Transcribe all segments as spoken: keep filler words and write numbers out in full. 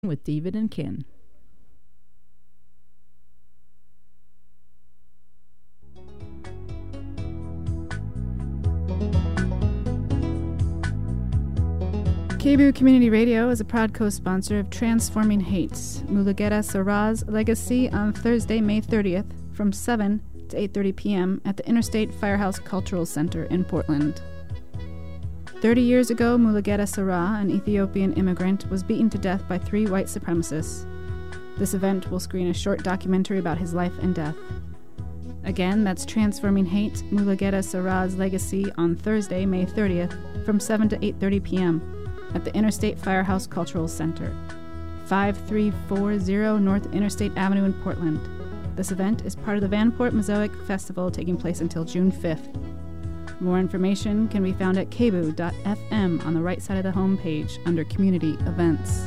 with David and Ken. K B U Community Radio is a proud co-sponsor of Transforming Hate, Mulugeta Sarah's Legacy on Thursday, May thirtieth, from seven to eight thirty p.m. at the Interstate Firehouse Cultural Center in Portland. Thirty years ago, Mulugeta Sarah, an Ethiopian immigrant, was beaten to death by three white supremacists. This event will screen a short documentary about his life and death. Again, that's Transforming Hate, Mulugeta Sarah's Legacy on Thursday, May thirtieth, from seven to eight thirty p.m. at the Interstate Firehouse Cultural Center, five three four zero North Interstate Avenue in Portland. This event is part of the Vanport Mosaic Festival taking place until June fifth. More information can be found at k b u dot f m on the right side of the home page under Community Events.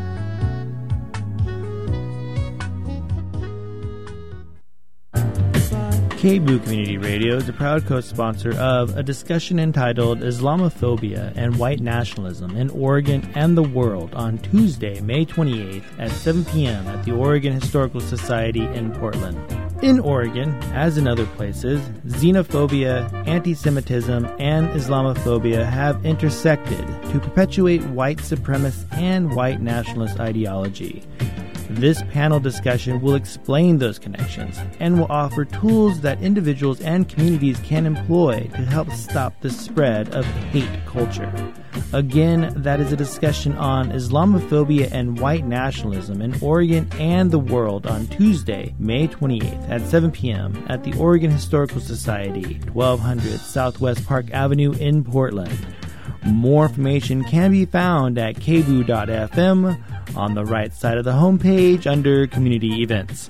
K B U Community Radio is a proud co-sponsor of a discussion entitled Islamophobia and White Nationalism in Oregon and the World on Tuesday, May twenty-eighth at seven p.m. at the Oregon Historical Society in Portland. In Oregon, as in other places, xenophobia, anti-Semitism, and Islamophobia have intersected to perpetuate white supremacist and white nationalist ideology. This panel discussion will explain those connections and will offer tools that individuals and communities can employ to help stop the spread of hate culture. Again, that is a discussion on Islamophobia and white nationalism in Oregon and the world on Tuesday, May twenty-eighth at seven p.m. at the Oregon Historical Society, twelve hundred Southwest Park Avenue in Portland. More information can be found at k b u dot f m on the right side of the homepage under Community Events.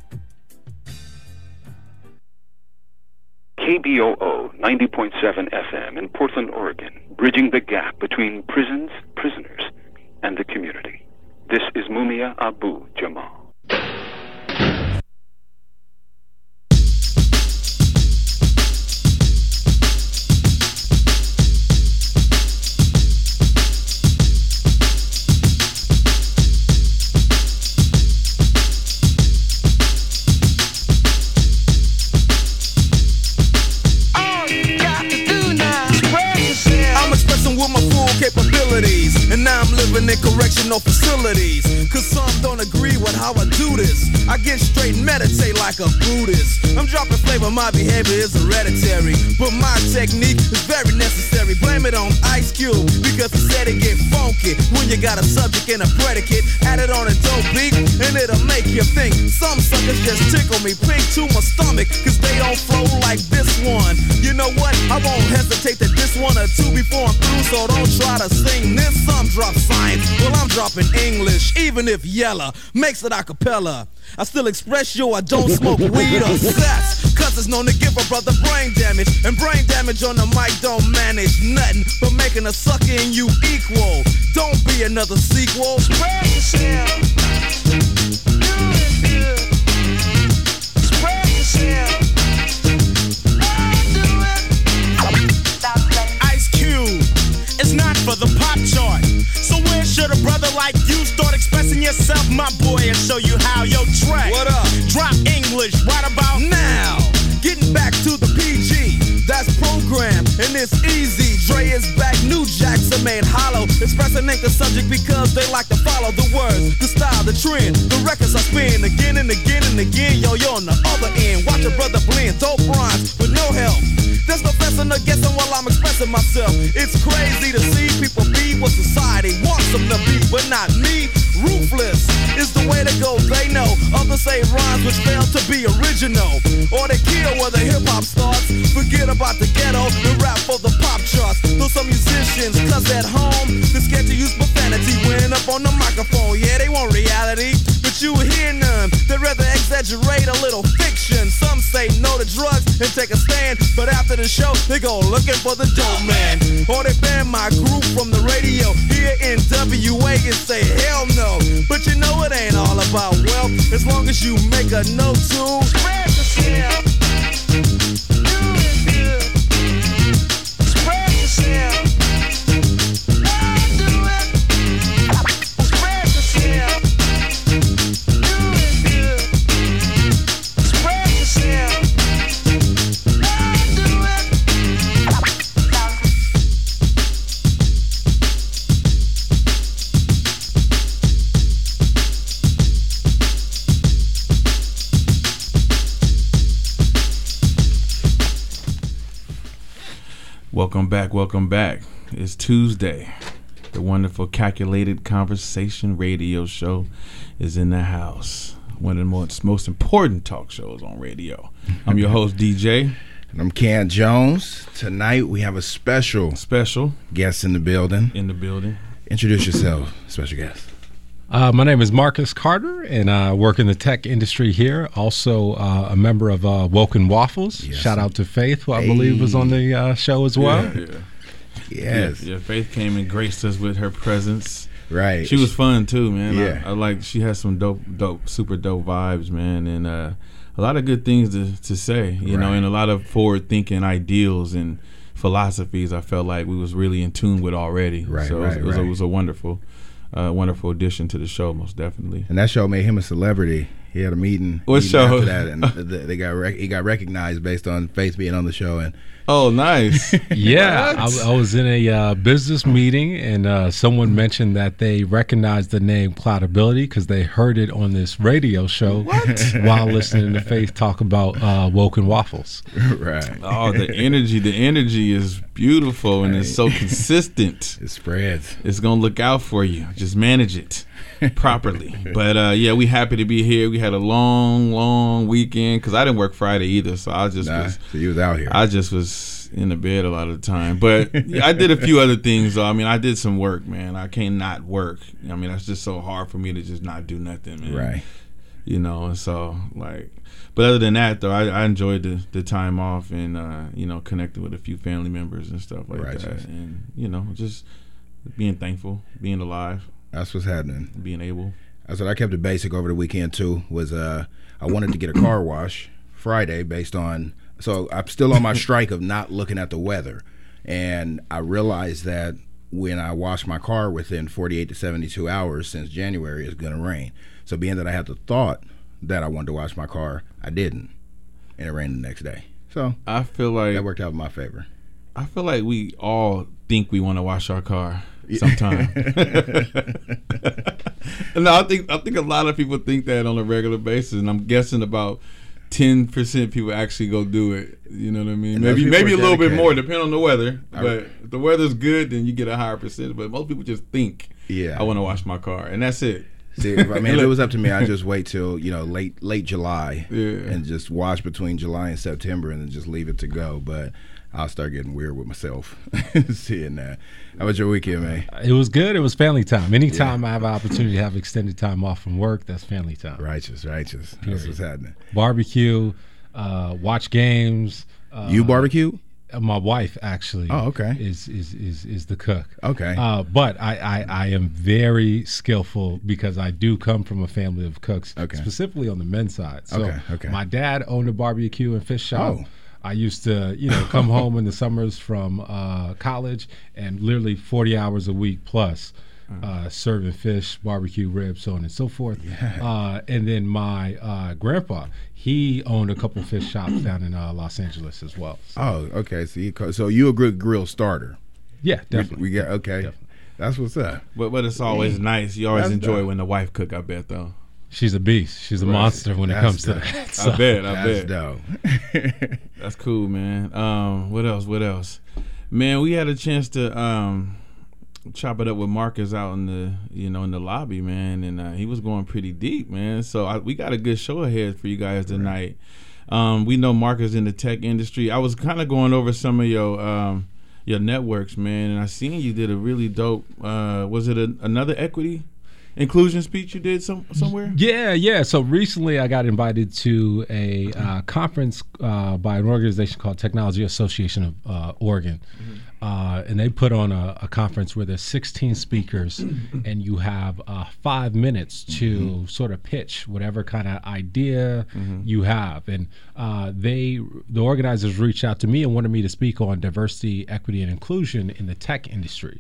K B O O ninety point seven F M in Portland, Oregon, bridging the gap between prisons, prisoners, and the community. This is Mumia Abu Jamal. And now I'm living in correctional facilities, cause some don't agree with how I do this. I get straight and meditate like a Buddhist. I'm dropping flavor, my behavior is hereditary, but my technique is very necessary. Blame it on Ice Cube, because he said it get funky when you got a subject and a predicate. Add it on a dope beat, and it'll make you think. Some suckers just tickle me pink to my stomach, cause they don't flow like this one. You know what? I won't hesitate to diss one or two before I'm through, so don't try to sing this. Some drop science, well I'm dropping English, even if Yella makes it a cappella. I still express yo, I don't smoke weed or sex, cause it's known to give a brother brain damage, and brain damage on the mic don't manage nothing but making a sucker in you equal. Don't be another sequel. Spread yourself. Do it good. Spread yourself. Do it. Ice Cube. It's not for the pop chart. So where should a brother like you start expressing yourself, my boy, and show you how? Yo, Trey, what up? Drop English right about now. Getting back to the P G, that's program, and it's easy. Dre is back, new jacks are made hollow. Expressing ain't the subject because they like to follow the words, the style, the trend. The records I spin again and again and again. Yo, you're on the other end. Watch a brother blend, dope rhymes with no help. There's no guessing or guessing while I'm expressing myself. It's crazy to see people be what society wants them to be, but not me. Ruthless is the way to go, they know. Others say rhymes which fail to be original, or they kill where the hip-hop starts. Forget about the ghetto and rap for the pop charts. Though some musicians, cause at home they're scared to use profanity when up on the microphone. Yeah, they want reality, but you hear none. They'd rather exaggerate a little fiction. Some say no to drugs and take a stand, but after the show they go looking for the dope man, or they ban my group from the radio here in W A and say hell no. But you know it ain't all about wealth, as long as you make a note to spread yourself. Do it good. Spread yourself. Do it. Spread yourself. Welcome back, welcome back. It's Tuesday. The wonderful Calculated Conversation radio show is in the house. One of the most, most important talk shows on radio. I'm your host, D J. And I'm Ken Jones. Tonight we have a special Special guest in the building. in the building. Introduce yourself, special guest. Uh, my name is Marcus Carter, and I work in the tech industry here. Also uh, a member of uh, Woken Waffles. Yes. Shout out to Faith, who I believe was on the uh, show as well. Yeah, yeah. Yes. Yeah, yeah, Faith came and graced us with her presence. Right. She was fun too, man. Yeah. I, I like she has some dope, dope, super dope vibes, man, and uh, a lot of good things to, to say, you know, Right. and a lot of forward thinking ideals and philosophies. I felt like we was really in tune with already. Right, so right, it, was, right. it was a wonderful, uh, wonderful addition to the show, most definitely. And that show made him a celebrity. He had a meeting. What meeting show? After that, and th- they got rec- he got recognized based on Faith being on the show. And Oh, nice. Yeah, I, What? I was in a uh, business meeting, and uh, someone mentioned that they recognized the name Cloudability because they heard it on this radio show while listening to Faith talk about uh, Woken Waffles. right, Oh, the energy, the energy is beautiful and it's so consistent. it spreads. It's gonna look out for you. Just manage it properly. But uh, yeah, we happy to be here. We had a long, long weekend because I didn't work Friday either, so I just Nah, was, so you was out here. I just was in the bed a lot of the time. But I did a few other things though. I mean, I did some work, man. I can't not work. I mean, that's just so hard for me to just not do nothing, man. right. You know, and so like, but other than that though, I, I enjoyed the, the time off and uh, you know, connecting with a few family members and stuff like Righteous. that, and you know, just being thankful, being alive, That's what's happening. being able. That's what I kept it basic over the weekend too. Was uh, I wanted to get a car wash Friday based on. So I'm still on my strike of not looking at the weather, and I realized that when I wash my car within forty-eight to seventy-two hours since January, it's gonna rain. So being that I had the thought that I wanted to wash my car, I didn't, and it rained the next day. So I feel like that worked out in my favor. I feel like we all think we want to wash our car sometime. No, I think I think a lot of people think that on a regular basis, and I'm guessing about ten percent people actually go do it. You know what I mean? And those Maybe people maybe a are little bit dedicated. more, depending on the weather. I- But if the weather's good, then you get a higher percentage. But most people just think, Yeah. I want to wash my car, and that's it. See, if, I mean, if it was up to me, I'd just wait till, you know, late late July Yeah. and just wash between July and September and then just leave it to go. But I'll start getting weird with myself seeing that. How was your weekend, man? It was good. It was family time. Anytime I have an opportunity to have extended time off from work, that's family time. Righteous, righteous. That's what's happening. Barbecue, uh, watch games. Uh, You barbecue? My wife actually. Oh, okay. Is is is is the cook. Okay. Uh, but I, I I am very skillful because I do come from a family of cooks, Okay. specifically on the men's side. So Okay, okay. my dad owned a barbecue and fish shop. Oh. I used to, you know, come home in the summers from uh, college and literally forty hours a week plus. Uh, serving fish, barbecue ribs, so on and so forth. Uh, and then my uh, grandpa, he owned a couple fish shops down in uh, Los Angeles as well. So, Oh, okay. So you co- so you a good grill starter? yeah, We, definitely. we got okay. Definitely. That's what's up. But but it's always nice. You always That's enjoy dope. when the wife cook. I bet though. She's a beast. She's a Right. monster when it That's comes to dope. that. So, I bet. I That's bet. dope. That's cool, man. Um, what else? What else? Man, we had a chance to um, chop it up with Marcus out in the you know in the lobby, man, and uh, he was going pretty deep, man. So I, we got a good show ahead for you guys tonight. Um, we know Marcus in the tech industry. I was kind of going over some of your um, your networks, man, and I seen you did a really dope. Uh, was it a, another equity inclusion speech you did some somewhere? Yeah, yeah. So recently I got invited to a uh, conference uh, by an organization called Technology Association of uh, Oregon. Uh, and they put on a, a conference where there's sixteen speakers and you have uh, five minutes to sort of pitch whatever kind of idea you have. And uh, they, the organizers reached out to me and wanted me to speak on diversity, equity, and inclusion in the tech industry.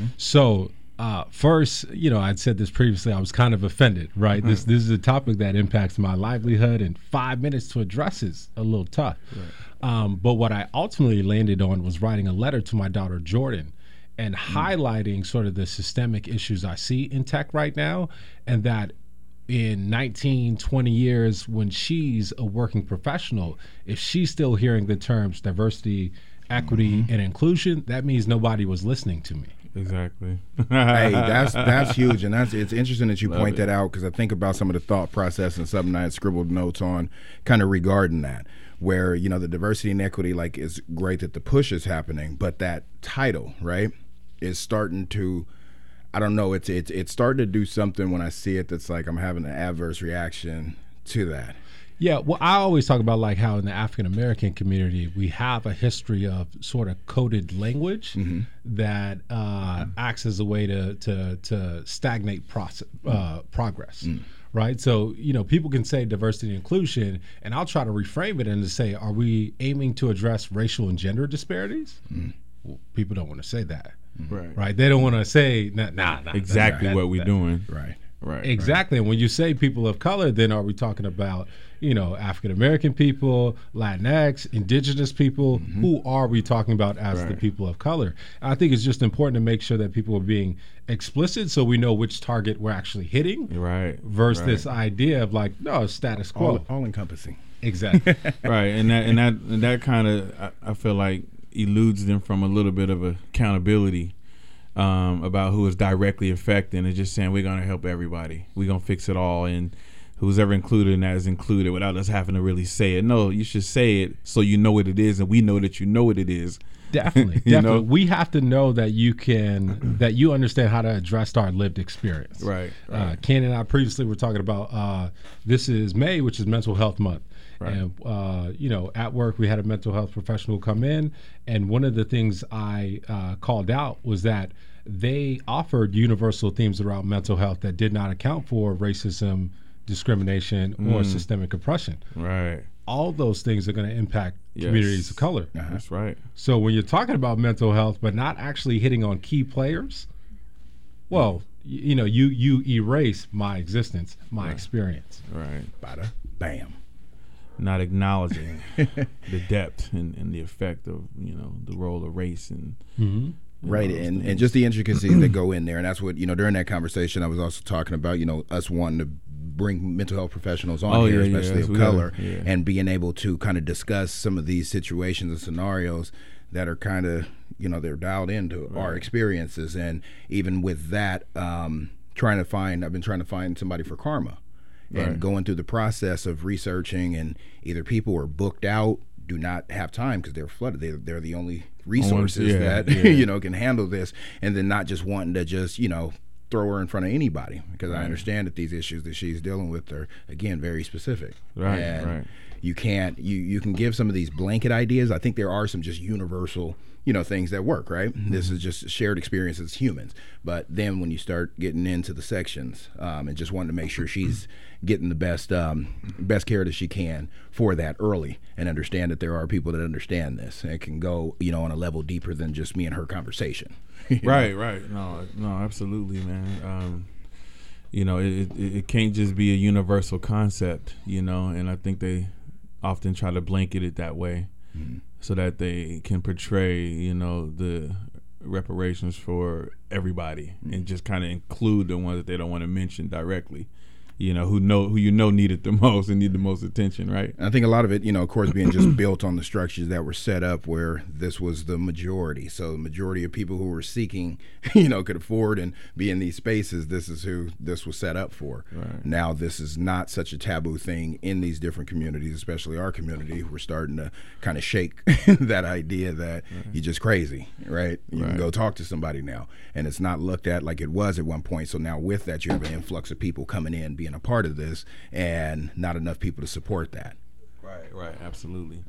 So Uh, first, you know, I'd said this previously, I was kind of offended, right? This this is a topic that impacts my livelihood, and five minutes to address is a little tough. Um, but what I ultimately landed on was writing a letter to my daughter, Jordan, and highlighting sort of the systemic issues I see in tech right now, and that in nineteen, twenty years, when she's a working professional, if she's still hearing the terms diversity, equity, and inclusion, that means nobody was listening to me. Exactly. Hey, that's that's huge, and that's it's interesting that you Love point it. that out, because I think about some of the thought process and something I had scribbled notes on, kind of regarding that, where you know the diversity and equity, like, is great that the push is happening, but that title, right, is starting to, I don't know, it's it's it's starting to do something when I see it that's like I'm having an adverse reaction to that. Yeah, well, I always talk about like how in the African American community we have a history of sort of coded language Mm-hmm. that uh, acts as a way to to, to stagnate process, uh, progress. Mm. Right, so you know people can say diversity and inclusion, and I'll try to reframe it and to say, are we aiming to address racial and gender disparities? Mm. Well, people don't want to say that, Right. right? They don't want to say, nah, nah, nah Exactly that- what we're that- doing. Right. Right. Exactly. And when you say people of color, then are we talking about, you know, African American people, Latinx, indigenous people? Mm-hmm. Who are we talking about as the Right. people of color? I think it's just important to make sure that people are being explicit so we know which target we're actually hitting Right. versus right. this idea of like, no, it's status quo. All, all encompassing. Exactly. Right, and that and that and that kind of I, I feel like eludes them from a little bit of accountability um, about who is directly affected, and just saying we're going to help everybody, we're going to fix it all, and who's ever included in that is included without us having to really say it. No, you should say it so you know what it is, and we know that you know what it is. Definitely, You definitely. know? We have to know that you can, that you understand how to address our lived experience. Right, Uh, right. Ken and I previously were talking about uh, this is May, which is Mental Health Month. Right. And, uh, you know, at work, we had a mental health professional come in. And one of the things I uh, called out was that they offered universal themes around mental health that did not account for racism, discrimination, or systemic oppression. Right, All those things are going to impact Yes. communities of color. that's right. So when you're talking about mental health, but not actually hitting on key players, well, y- you know, you you erase my existence, my experience. Right, Bada bam. not acknowledging the depth and, and the effect of you know the role of race and Mm-hmm. Right, those and, things. and just the intricacies that go in there, and that's what, you know, during that conversation I was also talking about, you know, us wanting to bring mental health professionals on Oh, here, yeah, yeah, especially that's- of we gotta- color, yeah. and being able to kind of discuss some of these situations and scenarios that are kind of, you know, they're dialed into our experiences, and even with that, um, trying to find, I've been trying to find somebody for Karma, and Right. going through the process of researching, and either people are booked out, do not have time because they're flooded. They're, they're the only resources yeah, that yeah. you know can handle this, and then not just wanting to just you know throw her in front of anybody, because I understand that these issues that she's dealing with are, again, very specific. Right, and right. you can't you you can give some of these blanket ideas. I think there are some just universal you know things that work, right? Mm-hmm. This is just shared experience as humans, but then when you start getting into the sections, um, and just wanting to make sure she's getting the best um, best care that she can for that early, and understand that there are people that understand this, and it can go you know on a level deeper than just me and her conversation. You know? Right, right. No, no, absolutely, man. Um, you know, it, it it can't just be a universal concept, you know, and I think they often try to blanket it that way so that they can portray, you know, the reparations for everybody and just kind of include the ones that they don't want to mention directly. You know, who know who you know needed the most and need the most attention, right? And I think a lot of it, you know, of course, being just built on the structures that were set up where this was the majority. So the majority of people who were seeking, you know, could afford and be in these spaces. This is who this was set up for. Right. Now, this is not such a taboo thing in these different communities, especially our community. We're starting to kind of shake that idea that you're just crazy, right? You Right. can go talk to somebody now. And it's not looked at like it was at one point. So now with that, you have an influx of people coming in, being a part of this, and not enough people to support that. Right, right, absolutely.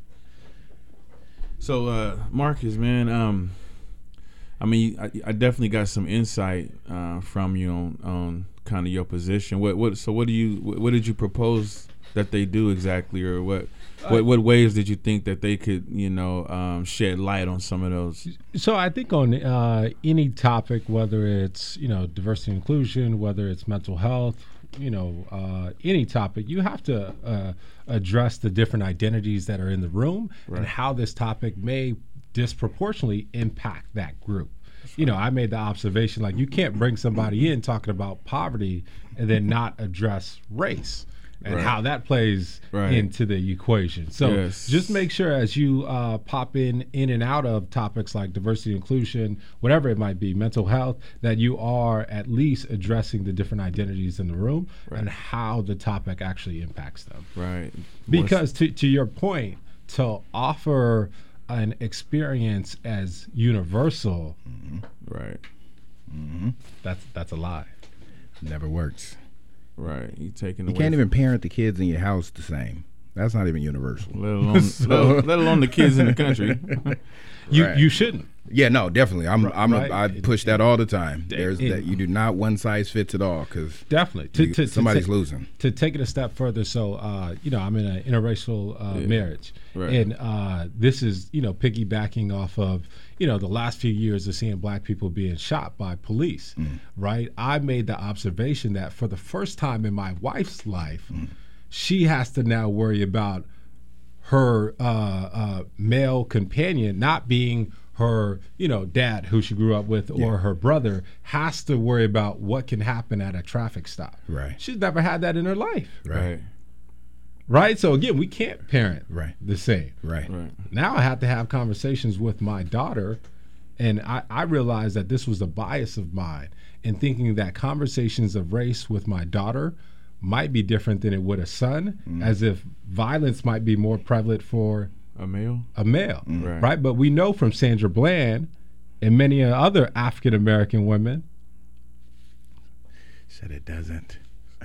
So, uh, Marcus, man, um, I mean, I, I definitely got some insight uh, from you on, on kind of your position. What, what? So, what do you? What, what did you propose that they do exactly, or what? What, what ways did you think that they could, you know, um, shed light on some of those? So I think on uh, any topic, whether it's you know diversity and inclusion, whether it's mental health, you know, uh, any topic, you have to uh, address the different identities that are in the room and how this topic may disproportionately impact that group. You know, I made the observation like you can't bring somebody in talking about poverty and then not address race. and right. how that plays right. into the equation. So yes. just make sure as you uh, pop in in and out of topics like diversity, inclusion, whatever it might be, mental health, that you are at least addressing the different identities in the room right. and how the topic actually impacts them. Right. Because to, to your point, to offer an experience as universal, mm-hmm. right. Mm-hmm. That's that's a lie. Never works. Right. You taking You away can't from, even parent the kids in your house the same. That's not even universal. Let alone, so, let, let alone the kids in the country. you right. you shouldn't. Yeah, no, definitely. I'm I'm right. a, I push that all the time. It, There's it, that you do not one size fits it all because definitely to, you, to, somebody's to, losing. To take it a step further, so uh, you know, I'm in an interracial uh, yeah. marriage, right. and uh, this is you know piggybacking off of you know the last few years of seeing black people being shot by police. Mm. Right, I made the observation that for the first time in my wife's life, mm. she has to now worry about her uh, uh, male companion not being her, you know, dad who she grew up with, or yeah. her brother, has to worry about what can happen at a traffic stop. Right. She's never had that in her life. Right. Right. So again, we can't parent right. the same. Right. right. Now I have to have conversations with my daughter, and I, I realized that this was a bias of mine in thinking that conversations of race with my daughter might be different than it would a son, mm. as if violence might be more prevalent for a male? A male, mm. right. right? But we know from Sandra Bland and many other African-American women. Said it doesn't.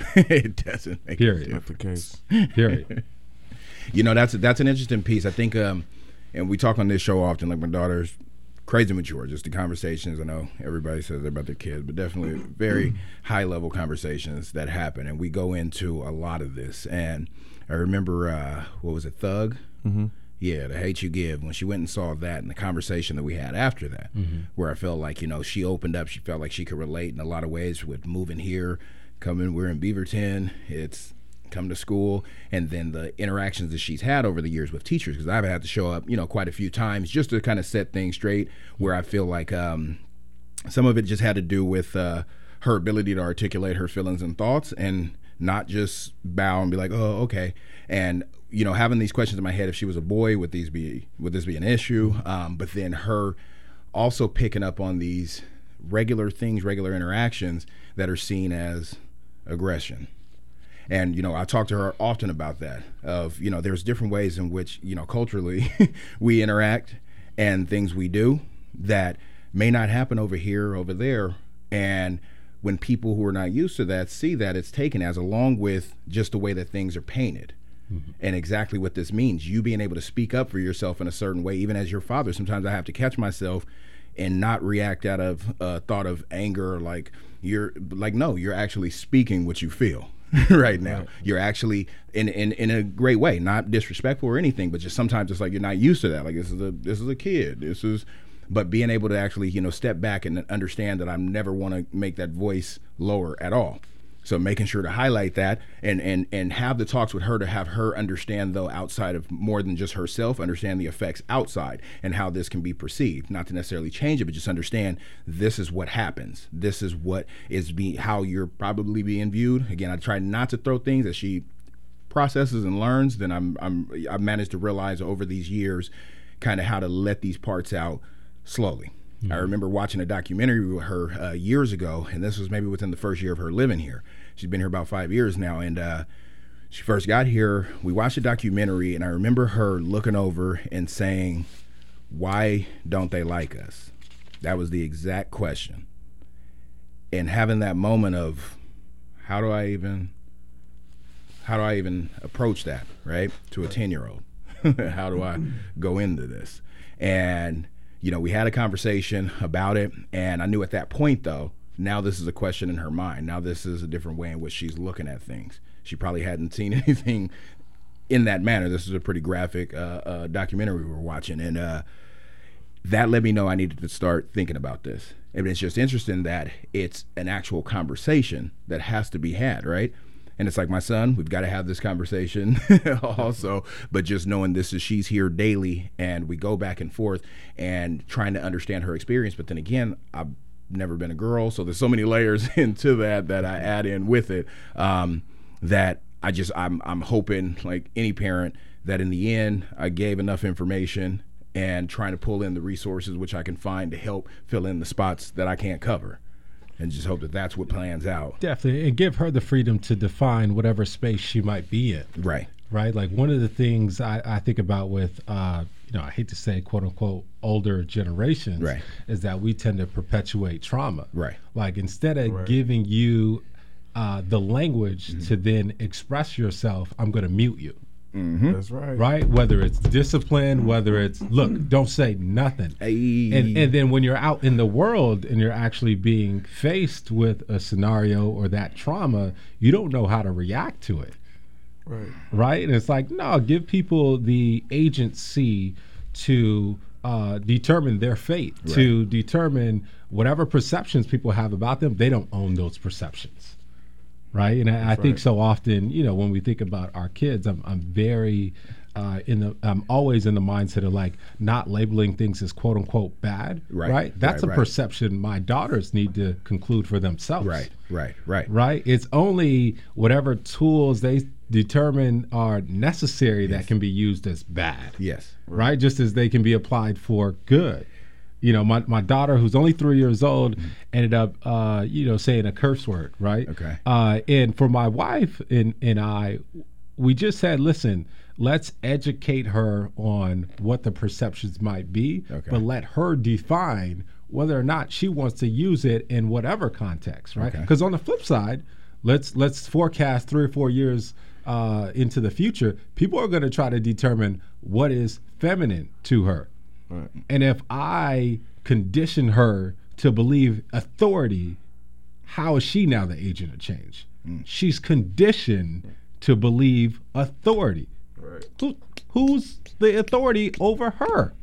It doesn't make Period. a Not the case. Period. You know, that's, that's an interesting piece. I think, um, and we talk on this show often, like my daughter's crazy mature, just the conversations. I know everybody says they're about their kids, but definitely very high-level conversations that happen. And we go into a lot of this. And I remember, uh, what was it, Thug? Mm-hmm. Yeah, The Hate You Give, when she went and saw that and the conversation that we had after that, mm-hmm. where I felt like, you know, she opened up, she felt like she could relate in a lot of ways with moving here, coming, we're in Beaverton, it's come to school, and then the interactions that she's had over the years with teachers, because I've had to show up, you know, quite a few times just to kind of set things straight, where I feel like um, some of it just had to do with uh, her ability to articulate her feelings and thoughts and not just bow and be like, oh, okay. And you know, having these questions in my head, if she was a boy, would these be would this be an issue? Um, but then her also picking up on these regular things, regular interactions that are seen as aggression. And, you know, I talk to her often about that, of, you know, there's different ways in which, you know, culturally we interact and things we do that may not happen over here, over there. And when people who are not used to that see that, it's taken as, along with just the way that things are painted. Mm-hmm. And exactly what this means, you being able to speak up for yourself in a certain way, even as your father. Sometimes I have to catch myself and not react out of a thought of anger, like you're like, no, you're actually speaking what you feel right now. Right. You're actually in, in in a great way, not disrespectful or anything, but just sometimes it's like you're not used to that. Like this is a this is a kid. This is, but being able to actually, you know, step back and understand that I never want to make that voice lower at all. So making sure to highlight that and, and, and have the talks with her to have her understand, though, outside of more than just herself, understand the effects outside and how this can be perceived. Not to necessarily change it, but just understand this is what happens. This is what is be how you're probably being viewed. Again, I try not to throw things that she processes and learns. Then I'm I'm I've managed to realize over these years kind of how to let these parts out slowly. Mm-hmm. I remember watching a documentary with her uh, years ago, and this was maybe within the first year of her living here. She's been here about five years now, and uh, she first got here. We watched a documentary, and I remember her looking over and saying, "Why don't they like us?" That was the exact question. And having that moment of, how do I even, how do I even approach that, right? To a ten-year-old. How do I go into this? And you know, we had a conversation about it, and I knew at that point, though, now this is a question in her mind. Now this is a different way in which she's looking at things. She probably hadn't seen anything in that manner. This is a pretty graphic uh, uh, documentary we were watching, and uh, that let me know I needed to start thinking about this. And it's just interesting that it's an actual conversation that has to be had, right? And it's like, my son, we've got to have this conversation also, but just knowing this is, she's here daily and we go back and forth and trying to understand her experience. But then again, I've never been a girl, so there's so many layers into that that I add in with it, um, that I just I'm I'm hoping, like any parent, that in the end I gave enough information and trying to pull in the resources which I can find to help fill in the spots that I can't cover, and just hope that that's what plans out. Definitely, and give her the freedom to define whatever space she might be in. Right. Right. Like one of the things I, I think about with, uh, you know, I hate to say quote unquote older generations, right. is that we tend to perpetuate trauma. Right. Like instead of right. giving you uh, the language mm-hmm. to then express yourself, I'm going to mute you. Mm-hmm. That's right. Right. Whether it's discipline, whether it's look, don't say nothing. Hey. And and then when you're out in the world and you're actually being faced with a scenario or that trauma, you don't know how to react to it. Right. Right. And it's like, no, give people the agency to uh, determine their fate, right. to determine whatever perceptions people have about them. They don't own those perceptions. Right. And I, I think right. so often, you know, when we think about our kids, I'm, I'm very uh, in the I'm always in the mindset of like not labeling things as quote unquote bad. Right. Right. That's right, a right. perception my daughters need to conclude for themselves. Right. Right. Right. Right. It's only whatever tools they determine are necessary yes. that can be used as bad. Yes. Right. Just as they can be applied for good. You know, my, my daughter, who's only three years old, mm-hmm. ended up, uh, you know, saying a curse word, right? Okay. Uh, and for my wife and, and I, we just said, listen, let's educate her on what the perceptions might be, okay. but let her define whether or not she wants to use it in whatever context, right? Because okay. on the flip side, let's let's forecast three or four years uh, into the future. People are going to try to determine what is feminine to her. Right. And if I condition her to believe authority, how is she now the agent of change? Mm. She's conditioned to believe authority. Right. Who, who's the authority over her?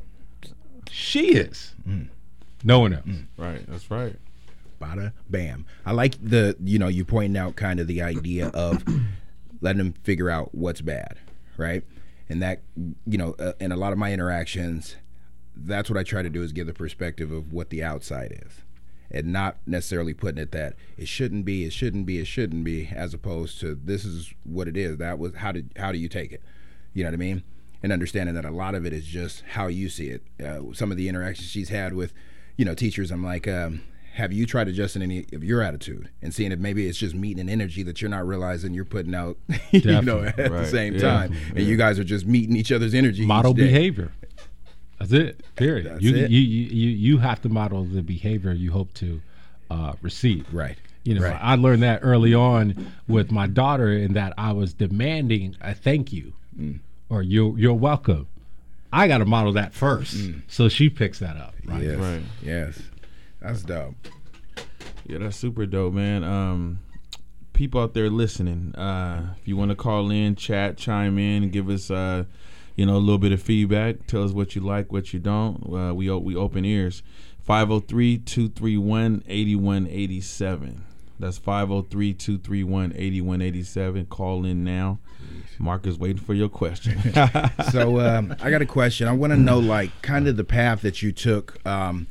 She is. Mm. No one else. Mm. Right. That's right. Bada bam. I like the, you know, you pointing out kind of the idea of letting them figure out what's bad, right? And that, you know, uh, in a lot of my interactions, that's what I try to do, is give the perspective of what the outside is, and not necessarily putting it that it shouldn't be, it shouldn't be, it shouldn't be, as opposed to this is what it is. That was how did how do you take it? You know what I mean? And understanding that a lot of it is just how you see it. Uh, some of the interactions she's had with, you know, teachers, I'm like, um, have you tried adjusting any of your attitude and seeing if maybe it's just meeting an energy that you're not realizing you're putting out, you know, at right. the same yeah. time, yeah. and you guys are just meeting each other's energy. Model each day. behavior. That's it. Period. That's you, it. you you you have to model the behavior you hope to uh, receive. Right. You know, right. I learned that early on with my daughter, in that I was demanding a thank you mm. or you're you're welcome. I got to model that first, mm. so she picks that up. Right. Yes. Right. Yes. That's dope. Yeah, that's super dope, man. Um, people out there listening, uh, if you want to call in, chat, chime in, and give us, uh, you know, a little bit of feedback. Tell us what you like, what you don't. Uh, we we open ears. five oh three, two three one, eight one eight seven. That's five oh three, two three one, eight one eight seven. Call in now. Mark is waiting for your question. So um, I got a question. I want to know, like, kind of the path that you took um,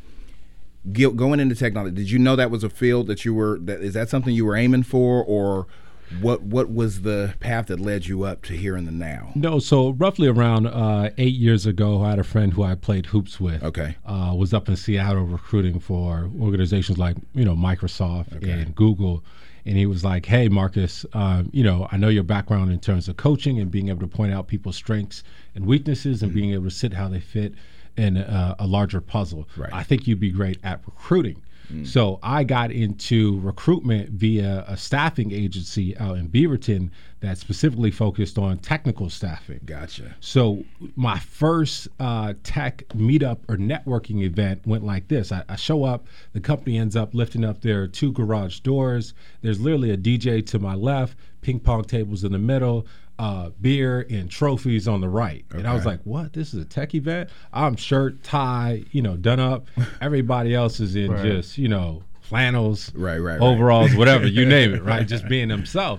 going into technology. Did you know that was a field that you were, that is that something you were aiming for, or what what was the path that led you up to here in the now? No, so roughly around uh, eight years ago, I had a friend who I played hoops with. Okay. Uh, was up in Seattle recruiting for organizations like, you know, Microsoft Okay. and Google. And he was like, hey, Marcus, um, you know, I know your background in terms of coaching and being able to point out people's strengths and weaknesses and mm-hmm. being able to sit how they fit in a, a larger puzzle. Right. I think you'd be great at recruiting. Mm. So I got into recruitment via a staffing agency out in Beaverton that specifically focused on technical staffing. Gotcha. So my first uh, tech meetup or networking event went like this. I, I show up, the company ends up lifting up their two garage doors. There's literally a D J to my left, ping pong tables in the middle, uh, beer and trophies on the right. Okay. And I was like, what? This is a tech event? I'm shirt, tie, you know, done up. Everybody else is in right. just, you know, flannels, right, right, right. overalls, whatever, you name it, right? Just being themselves.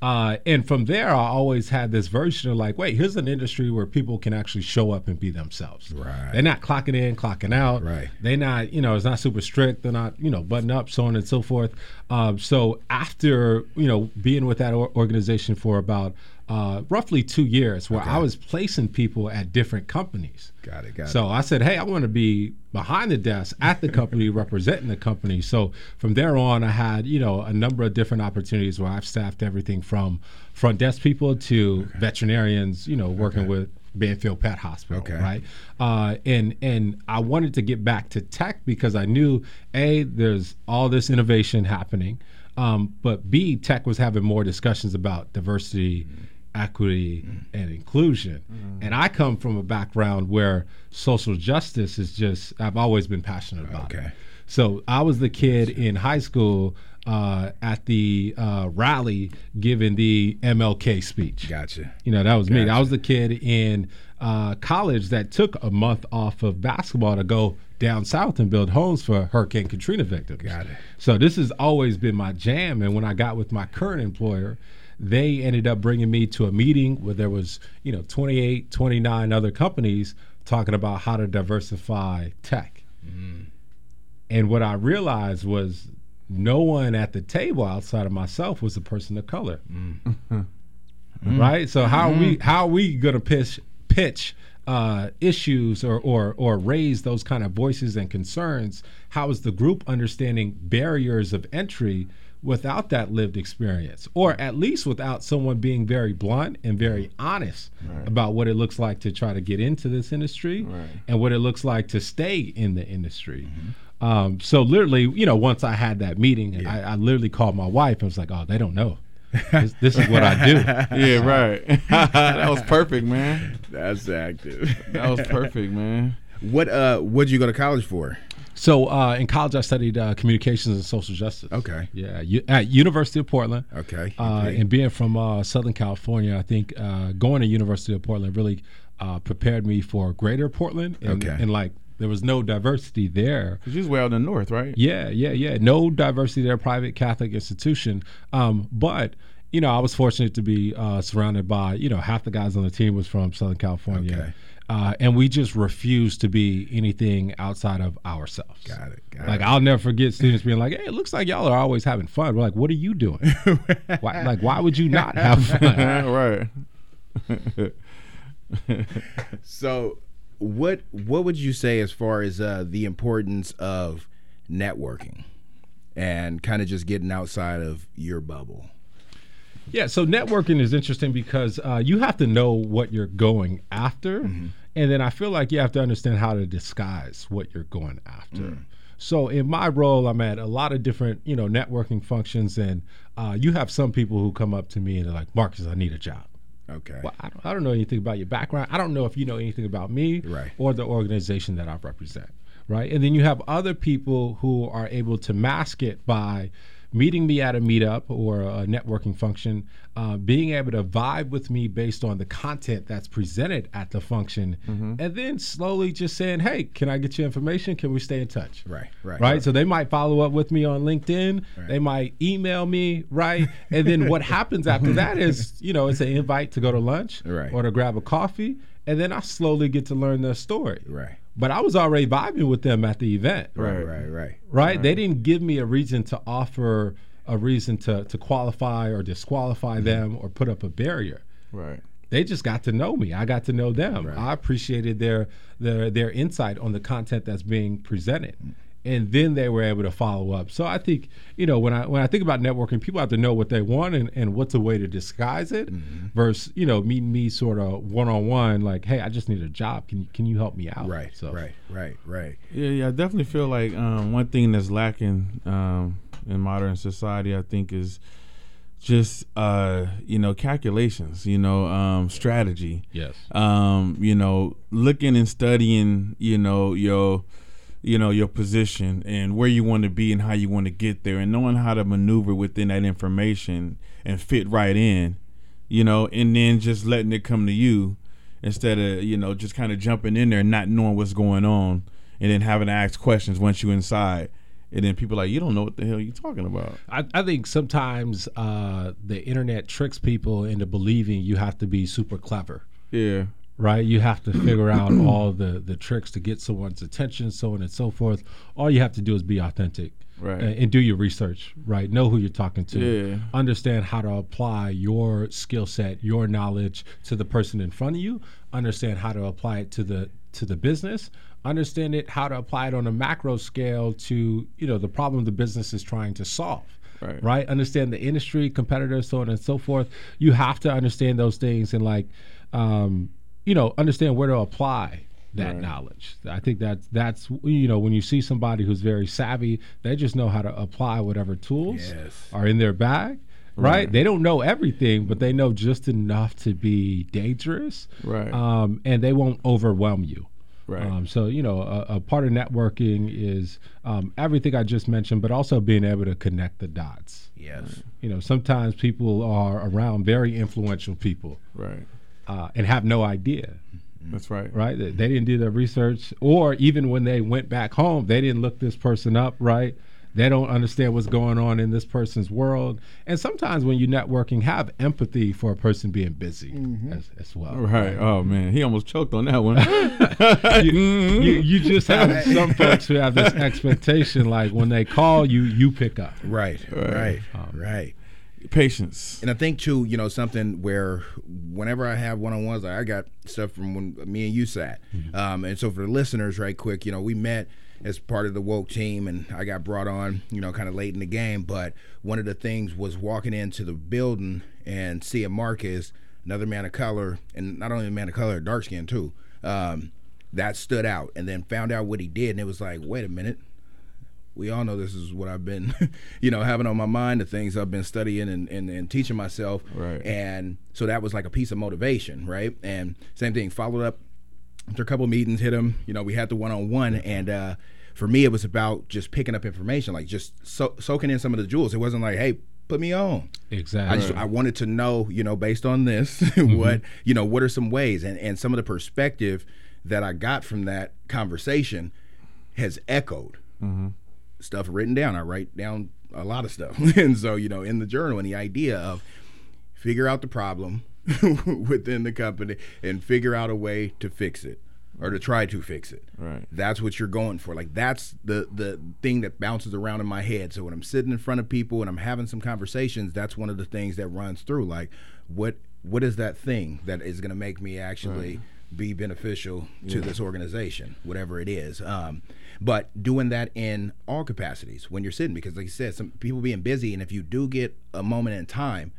Uh, and from there, I always had this version of like, wait, here's an industry where people can actually show up and be themselves. Right. They're not clocking in, clocking out. Right. They're not, you know, it's not super strict. They're not, you know, button up, so on and so forth. Um, so after, you know, being with that or- organization for about uh, roughly two years, where Okay. I was placing people at different companies. Got it. Got So it. I said, hey, I want to be behind the desk at the company, representing the company. So from there on, I had, you know, a number of different opportunities where I've staffed everything from front desk people to okay. veterinarians, you know, working okay. with Banfield Pet Hospital, okay. right? Uh, and and I wanted to get back to tech because I knew, A, there's all this innovation happening, um, but B, tech was having more discussions about diversity, mm-hmm. equity, mm. and inclusion. Mm. And I come from a background where social justice is just, I've always been passionate about okay. it. So I was the kid in high school uh, at the uh, rally giving the M L K speech. Gotcha. You know, that was gotcha. me. I was the kid in uh, college that took a month off of basketball to go down south and build homes for Hurricane Katrina victims. Got it. So this has always been my jam. And when I got with my current employer, they ended up bringing me to a meeting where there was, you know, twenty-eight, twenty-nine other companies talking about how to diversify tech. Mm. And what I realized was no one at the table outside of myself was a person of color. Mm. Right? So how mm-hmm. are we how are we gonna pitch pitch uh, issues or, or or raise those kind of voices and concerns? How is the group understanding barriers of entry without that lived experience, or at least without someone being very blunt and very honest right. about what it looks like to try to get into this industry right. and what it looks like to stay in the industry. Mm-hmm. Um, so literally, you know, once I had that meeting, yeah. I, I literally called my wife and was like, oh, they don't know. This, this is what I do. Yeah, right. That was perfect, man. That's active. That was perfect, man. What uh, what did you go to college for? So uh, in college, I studied uh, communications and social justice. Okay. Yeah, u- at University of Portland. Okay. Uh, okay. And being from uh, Southern California, I think uh, going to University of Portland really uh, prepared me for Greater Portland. And, okay. and like there was no diversity there. Because you was way out in the north, right? Yeah, yeah, yeah. No diversity there, private Catholic institution. Um, but you know, I was fortunate to be uh, surrounded by, you know, half the guys on the team was from Southern California. Okay. Uh, and we just refused to be anything outside of ourselves. Got it. Got like it. I'll never forget students being like, "Hey, it looks like y'all are always having fun." We're like, "What are you doing? why, like, why would you not have fun?" Right. So, what what would you say as far as uh, the importance of networking and kind of just getting outside of your bubble? Yeah, so networking is interesting because uh, you have to know what you're going after, mm-hmm. and then I feel like you have to understand how to disguise what you're going after. Mm. So in my role, I'm at a lot of different, you know, networking functions, and uh, you have some people who come up to me and they're like, "Marcus, I need a job." Okay. Well, I don't, I don't know anything about your background. I don't know if you know anything about me right. or the organization that I represent, right? And then you have other people who are able to mask it by meeting me at a meetup or a networking function, uh, being able to vibe with me based on the content that's presented at the function, mm-hmm. and then slowly just saying, "Hey, can I get your information? Can we stay in touch?" Right, right, right. Right. So they might follow up with me on LinkedIn. Right. They might email me, right? And then what happens after that is, you know, it's an invite to go to lunch right. or to grab a coffee, and then I slowly get to learn their story. Right. But I was already vibing with them at the event. Right, right, right. Right. Right? They didn't give me a reason to offer a reason to, to qualify or disqualify mm-hmm. them or put up a barrier. Right. They just got to know me. I got to know them. Right. I appreciated their their their insight on the content that's being presented. Mm-hmm. And then they were able to follow up. So I think, you know, when I when I think about networking, people have to know what they want and, and what's a way to disguise it mm-hmm. versus, you know, meeting me sort of one-on-one, like, "Hey, I just need a job. Can you, can you help me out?" Right, so. right, right, right. Yeah, yeah, I definitely feel like um, one thing that's lacking um, in modern society, I think, is just, uh, you know, calculations, you know, um, strategy. Yes. Um, you know, looking and studying, you know, your you know, your position and where you want to be and how you want to get there, and knowing how to maneuver within that information and fit right in, you know, and then just letting it come to you instead of, you know, just kind of jumping in there and not knowing what's going on and then having to ask questions once you're inside and then people are like, you don't know what the hell you're talking about. I, I think sometimes uh, the internet tricks people into believing you have to be super clever. Yeah. Right? You have to figure out all the, the tricks to get someone's attention, so on and so forth. All you have to do is be authentic. Right. And, and do your research, right? Know who you're talking to. Yeah. Understand how to apply your skill set, your knowledge to the person in front of you. Understand how to apply it to the to the business. Understand it how to apply it on a macro scale to, you know, the problem the business is trying to solve. Right. Right? Understand the industry, competitors, so on and so forth. You have to understand those things and like um, you know, understand where to apply that right. knowledge. I think that's that's you know, when you see somebody who's very savvy, they just know how to apply whatever tools yes. are in their bag. Right? right? They don't know everything, but they know just enough to be dangerous. Right. Um, and they won't overwhelm you. Right. Um, so, you know, a, a part of networking is um, everything I just mentioned, but also being able to connect the dots. Yes. You know, sometimes people are around very influential people. Right. Uh, and have no idea. That's right. Right? They, they didn't do their research, or even when they went back home, they didn't look this person up, right? They don't understand what's going on in this person's world. And sometimes when you're networking, have empathy for a person being busy mm-hmm. as, as well. Right. Oh, man. He almost choked on that one. you, you, you just have some folks who have this expectation, like when they call you, you pick up. Right, right, right. Um, right. Patience. And I think too, you know, something where whenever I have one-on-ones, like I got stuff from when me and you sat. Mm-hmm. Um, and so for the listeners, right quick, you know, we met as part of the Woke team, and I got brought on, you know, kind of late in the game. But one of the things was walking into the building and seeing Marcus, another man of color, and not only a man of color, dark skin too. Um, that stood out, and then found out what he did, and it was like, wait a minute. We all know this is what I've been, you know, having on my mind, the things I've been studying and, and, and teaching myself. Right. And so that was like a piece of motivation, right? And same thing, followed up after a couple of meetings, hit him, you know, we had the one-on-one. And uh, for me, it was about just picking up information, like just so- soaking in some of the jewels. It wasn't like, hey, put me on. Exactly. I just I wanted to know, you know, based on this, mm-hmm. what, you know, what are some ways and, and some of the perspective that I got from that conversation has echoed. Mm-hmm. Stuff written down. I write down a lot of stuff. And so, you know, in the journal, and the idea of figure out the problem within the company and figure out a way to fix it or to try to fix it. Right. That's what you're going for. Like, that's the, the thing that bounces around in my head. So when I'm sitting in front of people and I'm having some conversations, that's one of the things that runs through. Like, what what is that thing that is going to make me actually right. be beneficial to yeah. this organization, whatever it is. Um, but doing that in all capacities when you're sitting, because like you said, some people being busy, and if you do get a moment in time,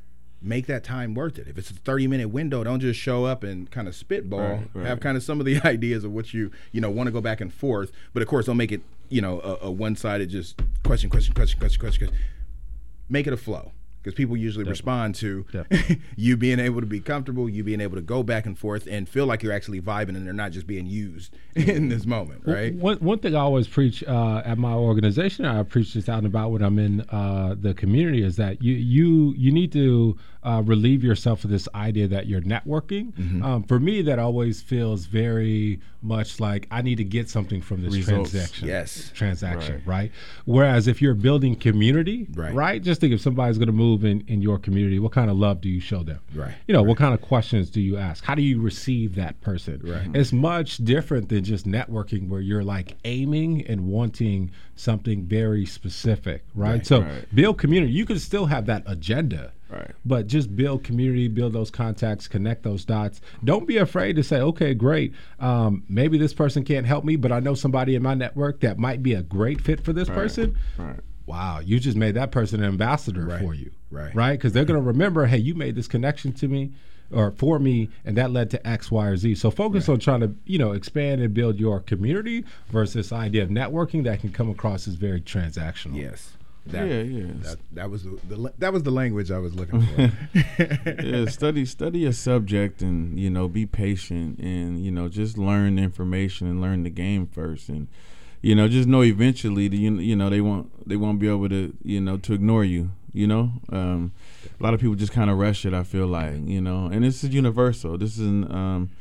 make that time worth it. If it's a thirty minute window, don't just show up and kind of spitball. Right, right. Have kind of some of the ideas of what you, you know, want to go back and forth. But of course, don't make it, you know, a, a one-sided just question, question, question, question, question, question. Make it a flow. Because people usually Definitely. respond to Definitely. you being able to be comfortable, you being able to go back and forth and feel like you're actually vibing and they're not just being used in this moment, right? One, one thing I always preach uh, at my organization, I preach this out and about when I'm in uh, the community, is that you you you need to uh, relieve yourself of this idea that you're networking. Mm-hmm. Um, for me, that always feels very much like I need to get something from this Results. transaction. Yes. Transaction, right. right? Whereas if you're building community, right, right just think if somebody's going to move in, in your community, what kind of love do you show them? Right. You know, right. what kind of questions do you ask? How do you receive that person? Right. It's much different than just networking where you're like aiming and wanting something very specific, right? Right. So Right. build community. You can still have that agenda. Right. But just build community, build those contacts, connect those dots. Don't be afraid to say, okay, great. Um, maybe this person can't help me, but I know somebody in my network that might be a great fit for this Right. person. Right. Wow, you just made that person an ambassador Right. for you. Right. Right? Because they're going to remember, hey, you made this connection to me or for me, and that led to X, Y, or Z. So focus Right. on trying to, you know, expand and build your community versus this idea of networking that can come across as very transactional. Yes. That, yeah, yeah. That, that was the, the that was the language I was looking for. yeah, study study a subject and, you know, be patient and, you know, just learn information and learn the game first, and, you know, just know eventually the, you, you know, they won't they won't be able to, you know, to ignore you, you know. Um, a lot of people just kind of rush it, I feel like, you know, and this is universal. This is um,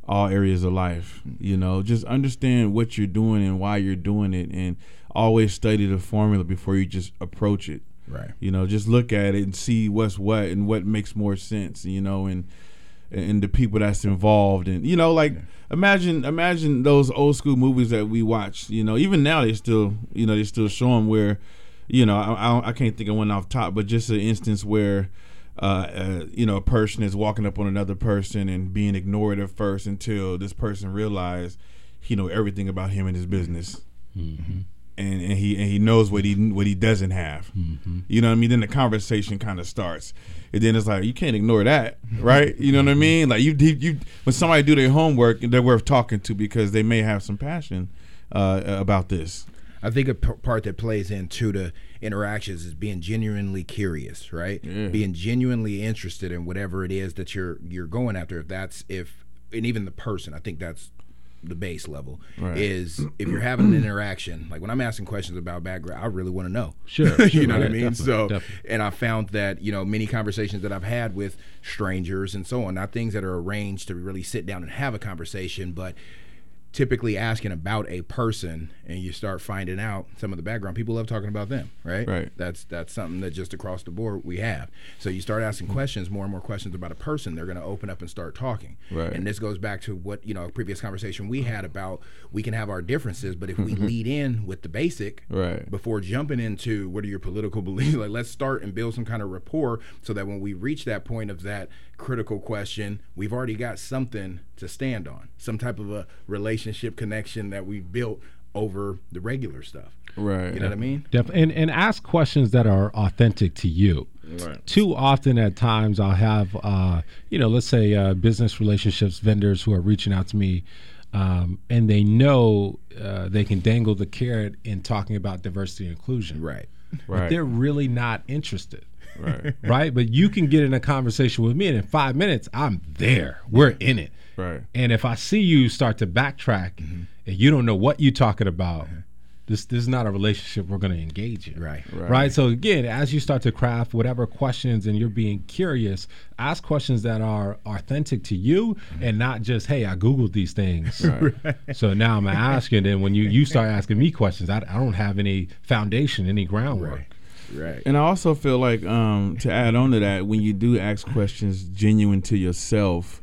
all areas of life. You know, just understand what you're doing and why you're doing it, and always study the formula before you just approach it. Right. You know, just look at it and see what's what and what makes more sense, you know, and and the people that's involved. And, you know, like, imagine imagine those old school movies that we watch, you know, even now they still, you know, they still show them where, you know, I, I, I can't think of one off top, but just an instance where, uh, uh, you know, a person is walking up on another person and being ignored at first until this person realized he know everything about him and his business. Mm-hmm. And, and he and he knows what he what he doesn't have. Mm-hmm. You know what I mean? Then the conversation kind of starts, and then it's like, you can't ignore that, right? You know what I mean? Like you you when somebody do their homework, they're worth talking to because they may have some passion uh, about this. I think a p- part that plays into the interactions is being genuinely curious, right? Yeah. Being genuinely interested in whatever it is that you're you're going after. If that's if and even the person, I think that's the base level. Right. Is if you're having an interaction, like when I'm asking questions about background, I really want to know. Sure, you sure, know right, what I mean? definitely, So, definitely. and I found that, you know, many conversations that I've had with strangers and so on, not things that are arranged to really sit down and have a conversation, but typically asking about a person, and you start finding out some of the background. People love talking about them, right? Right. That's that's something that just across the board we have. So you start asking questions, more and more questions about a person, they're going to open up and start talking. Right. And this goes back to what, you know, a previous conversation we had about we can have our differences, but if we lead in with the basic, Right. before jumping into what are your political beliefs, like let's start and build some kind of rapport so that when we reach that point of that critical question, we've already got something to stand on, some type of a relationship connection that we've built over the regular stuff. Right. You know what I mean? Def- and, and ask questions that are authentic to you. Right. Too often at times I'll have, uh, you know, let's say uh, business relationships, vendors who are reaching out to me, um, and they know uh, they can dangle the carrot in talking about diversity and inclusion. Right. But Right. they're really not interested. Right. Right? But you can get in a conversation with me, and in five minutes, I'm there. We're in it. Right. And if I see you start to backtrack Mm-hmm. and you don't know what you're talking about, this this is not a relationship we're going to engage in. Right. Right. Right. So again, as you start to craft whatever questions and you're being curious, ask questions that are authentic to you and not just, hey, I Googled these things. Right. So now I'm asking. And when you, you start asking me questions, I, I don't have any foundation, any groundwork. Right. Right. And I also feel like, um, to add on to that, when you do ask questions genuine to yourself,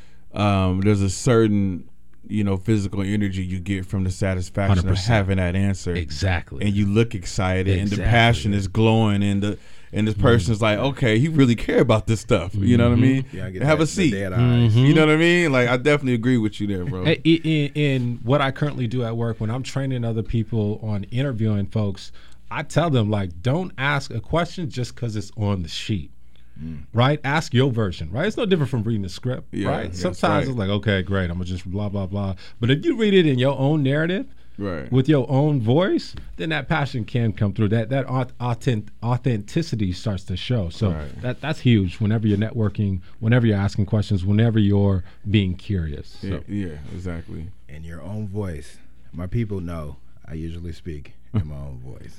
um, there's a certain, you know, physical energy you get from the satisfaction one hundred of percent. having that answer. Exactly. And you look excited, and the Exactly. passion is glowing, and the and this person's like, okay, he really care about this stuff. You know what I mean? Yeah, I get Have that, a seat. The dead eyes. You know what I mean? Like, I definitely agree with you there, bro. In, in, in what I currently do at work, when I'm training other people on interviewing folks, I tell them, like, don't ask a question just because it's on the sheet, Mm. right? Ask your version, right? It's no different from reading the script, Yeah, right? that's Sometimes right. it's like, okay, great, I'm gonna just blah, blah, blah. But if you read it in your own narrative, Right. with your own voice, then that passion can come through. That that auth- authentic, authenticity starts to show. So Right. that that's huge whenever you're networking, whenever you're asking questions, whenever you're being curious. So. Yeah, yeah, exactly. In your own voice. My people know I usually speak in my own voice.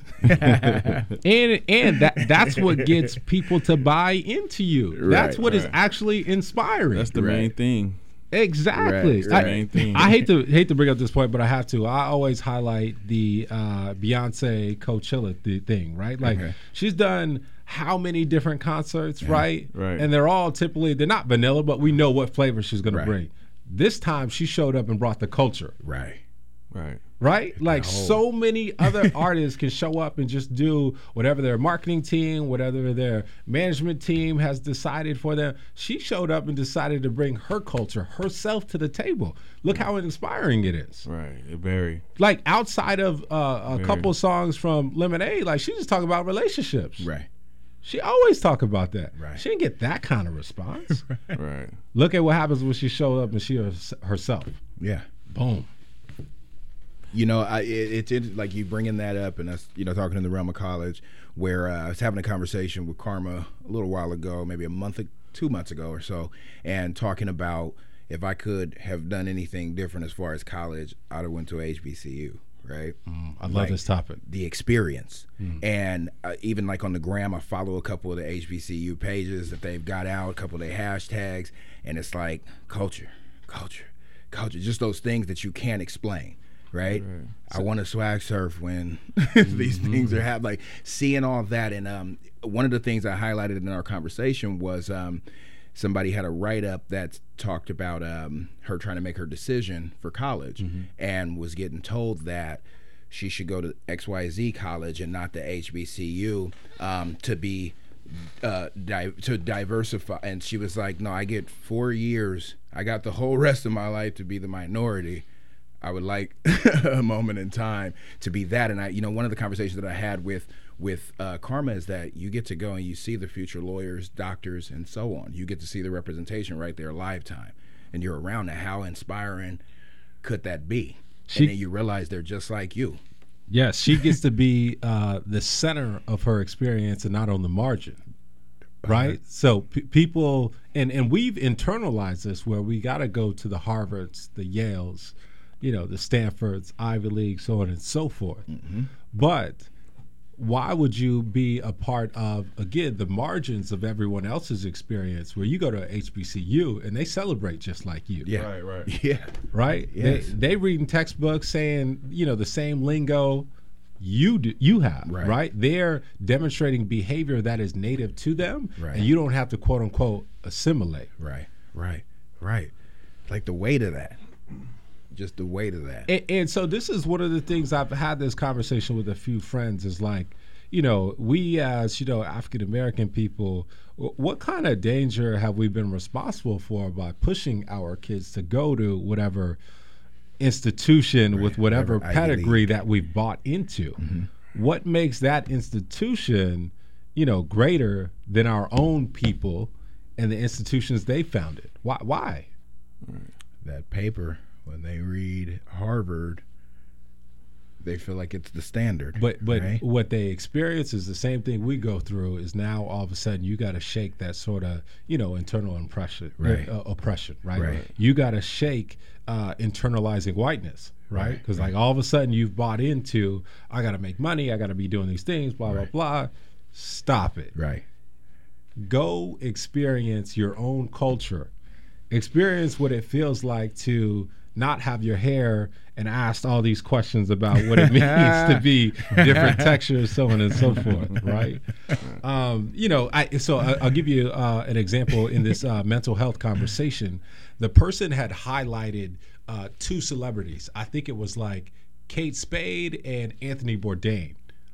and and that that's what gets people to buy into you. That's Right, what is right. actually inspiring. That's the main Right. thing. exactly. Right, right. I, Main thing. I hate to hate to bring up this point, but I have to. I always highlight the uh, Beyonce Coachella th- thing, right? Like Okay. she's done how many different concerts, right? Right. And they're all typically they're not vanilla, but we know what flavor she's going Right. to bring. This time she showed up and brought the culture. Right. Right. Right? Like so many other artists can show up and just do whatever their marketing team, whatever their management team has decided for them. She showed up and decided to bring her culture, herself to the table. Look how inspiring it is. Right. Very. Like outside of uh, a Very. couple songs from Lemonade, like she just talk about relationships. Right. She always talk about that. Right. She didn't get that kind of response. Right. Look at what happens when she showed up and she was herself. Yeah. Boom. You know, I, it, it's it, like you bringing that up, and that's, you know, talking in the realm of college, where uh, I was having a conversation with Karma a little while ago, maybe a month, two months ago or so, and talking about if I could have done anything different as far as college, I'd have went to H B C U, right? I love Like, this topic. the experience. Mm. And uh, even like on the gram, I follow a couple of the H B C U pages that they've got out, a couple of their hashtags, and it's like culture, culture, culture, just those things that you can't explain. Right, right. I want to swag surf when these mm-hmm. things are happening. Like seeing all that, and um, one of the things I highlighted in our conversation was um, somebody had a write up that talked about um, her trying to make her decision for college, mm-hmm. and was getting told that she should go to X Y Z college and not the H B C U um, to be uh, di- to diversify. And she was like, "No, I get four years. I got the whole rest of my life to be the minority. I would like a moment in time to be that." And I, you know, one of the conversations that I had with with uh, Karma is that you get to go and you see the future lawyers, doctors, and so on. You get to see the representation right there, lifetime, and you're around it. How inspiring could that be? She, and then you realize they're just like you. Yes, she gets to be uh, the center of her experience and not on the margin. Right? So p- people, and, and we've internalized this where we got to go to the Harvards, the Yales, you know, the Stanfords, Ivy League, so on and so forth. Mm-hmm. But why would you be a part of, again, the margins of everyone else's experience where you go to H B C U and they celebrate just like you? Yeah. Right, right. Yeah. Right? Yes. They, they reading textbooks saying, you know, the same lingo you do, you have, right. right? They're demonstrating behavior that is native to them, right. and you don't have to, quote unquote, assimilate. Right, right, right. Like the weight of that. Just the weight of that. And, and so this is one of the things I've had this conversation with a few friends is like, you know, we as, you know, African-American people, what kind of danger have we been responsible for by pushing our kids to go to whatever institution right. with whatever, whatever pedigree that we've bought into? Mm-hmm. What makes that institution, you know, greater than our own people and the institutions they founded? Why? Why? That paper. When they read Harvard, they feel like it's the standard. But but right? what they experience is the same thing we go through. Is now all of a sudden you got to shake that sort of, you know, internal impression, right. uh, oppression, right? right? You got to shake uh, internalizing whiteness, right? Because right. like all of a sudden you've bought into, I got to make money, I got to be doing these things, blah right. blah blah. Stop it. Right. Go experience your own culture. Experience what it feels like to not have your hair and asked all these questions about what it means to be different textures, so on and so forth, right? Um, you know, I, so I, I'll give you uh, an example in this uh, mental health conversation. The person had highlighted uh, two celebrities. I think it was like Kate Spade and Anthony Bourdain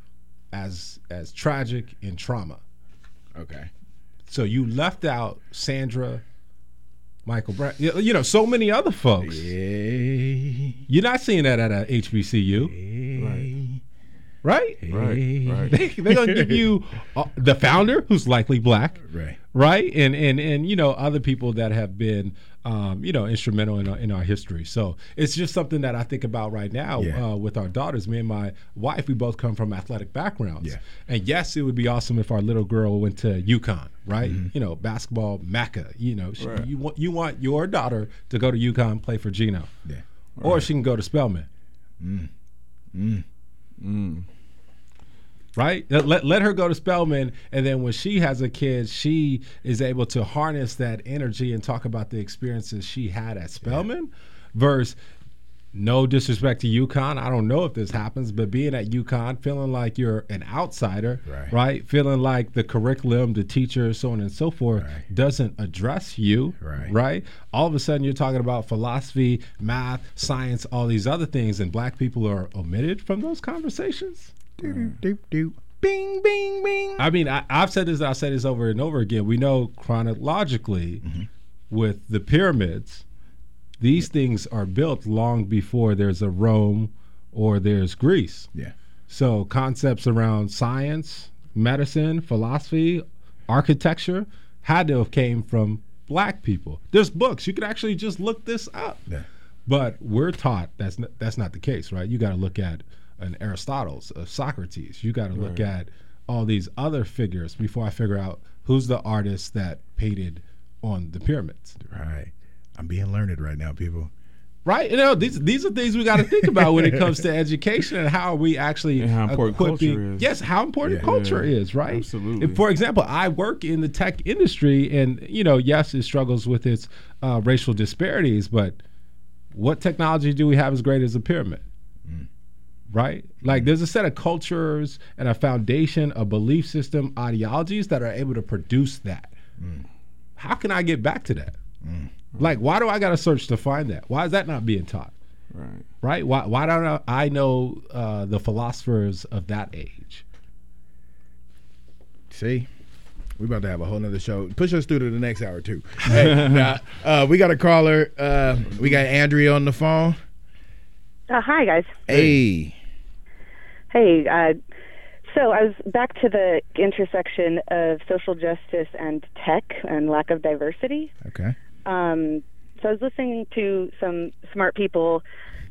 as as tragic and trauma. Okay. So you left out Sandra, Michael Brown, you know, so many other folks. Hey. You're not seeing that at a H B C U. Hey. Right? Hey. Right, right. They, they're going to give you uh, the founder, who's likely black. Right. Right? And, and, and you know, other people that have been, um, you know, instrumental in our, in our history. So it's just something that I think about right now yeah. uh, with our daughters. Me and my wife, we both come from athletic backgrounds. Yeah. And yes, it would be awesome if our little girl went to UConn, right? Mm-hmm. You know, basketball mecca. You know, she, right. you want you want your daughter to go to UConn, play for Gino. Yeah. Or right. she can go to Spelman. Mm. Mm. Mm. Right? Let, let her go to Spelman, and then when she has a kid, she is able to harness that energy and talk about the experiences she had at Spelman yeah. versus, no disrespect to UConn, I don't know if this happens, but being at UConn, feeling like you're an outsider, right? right? Feeling like the curriculum, the teachers, so on and so forth, right. doesn't address you, right. right? All of a sudden, you're talking about philosophy, math, science, all these other things, and black people are omitted from those conversations. Doop, doop, doop. Bing, bing, bing. I mean, I, I've said this, I've said this over and over again. We know chronologically mm-hmm. with the pyramids, these things are built long before there's a Rome or there's Greece. Yeah. So concepts around science, medicine, philosophy, architecture had to have came from black people. There's books. You could actually just look this up. Yeah. But we're taught that's not, that's not the case, right? You got to look at an Aristotle's, a Socrates. You got to look right. at all these other figures before I figure out who's the artist that painted on the pyramids. Right. I'm being learned right now, people. Right? You know, these these are things we got to think about when it comes to education and how are we actually and how important equipping, culture is. Yes, how important yeah. culture yeah. is, right? Absolutely. If, for example, I work in the tech industry and, you know, yes, it struggles with its uh, racial disparities, but what technology do we have as great as a pyramid? Mm. Right? Like there's a set of cultures and a foundation, a belief system, ideologies that are able to produce that. Mm. How can I get back to that? Mm. Like, why do I got to search to find that? Why is that not being taught? Right. Right? Why, why don't I know uh, the philosophers of that age? See? We're about to have a whole nother show. Push us through to the next hour, too. Hey, now, uh, we got a caller. Uh, we got Andrea on the phone. Uh, hi, guys. Hey. Hey. Uh, so I was back to the intersection of social justice and tech and lack of diversity. Okay. Um, so I was listening to some smart people,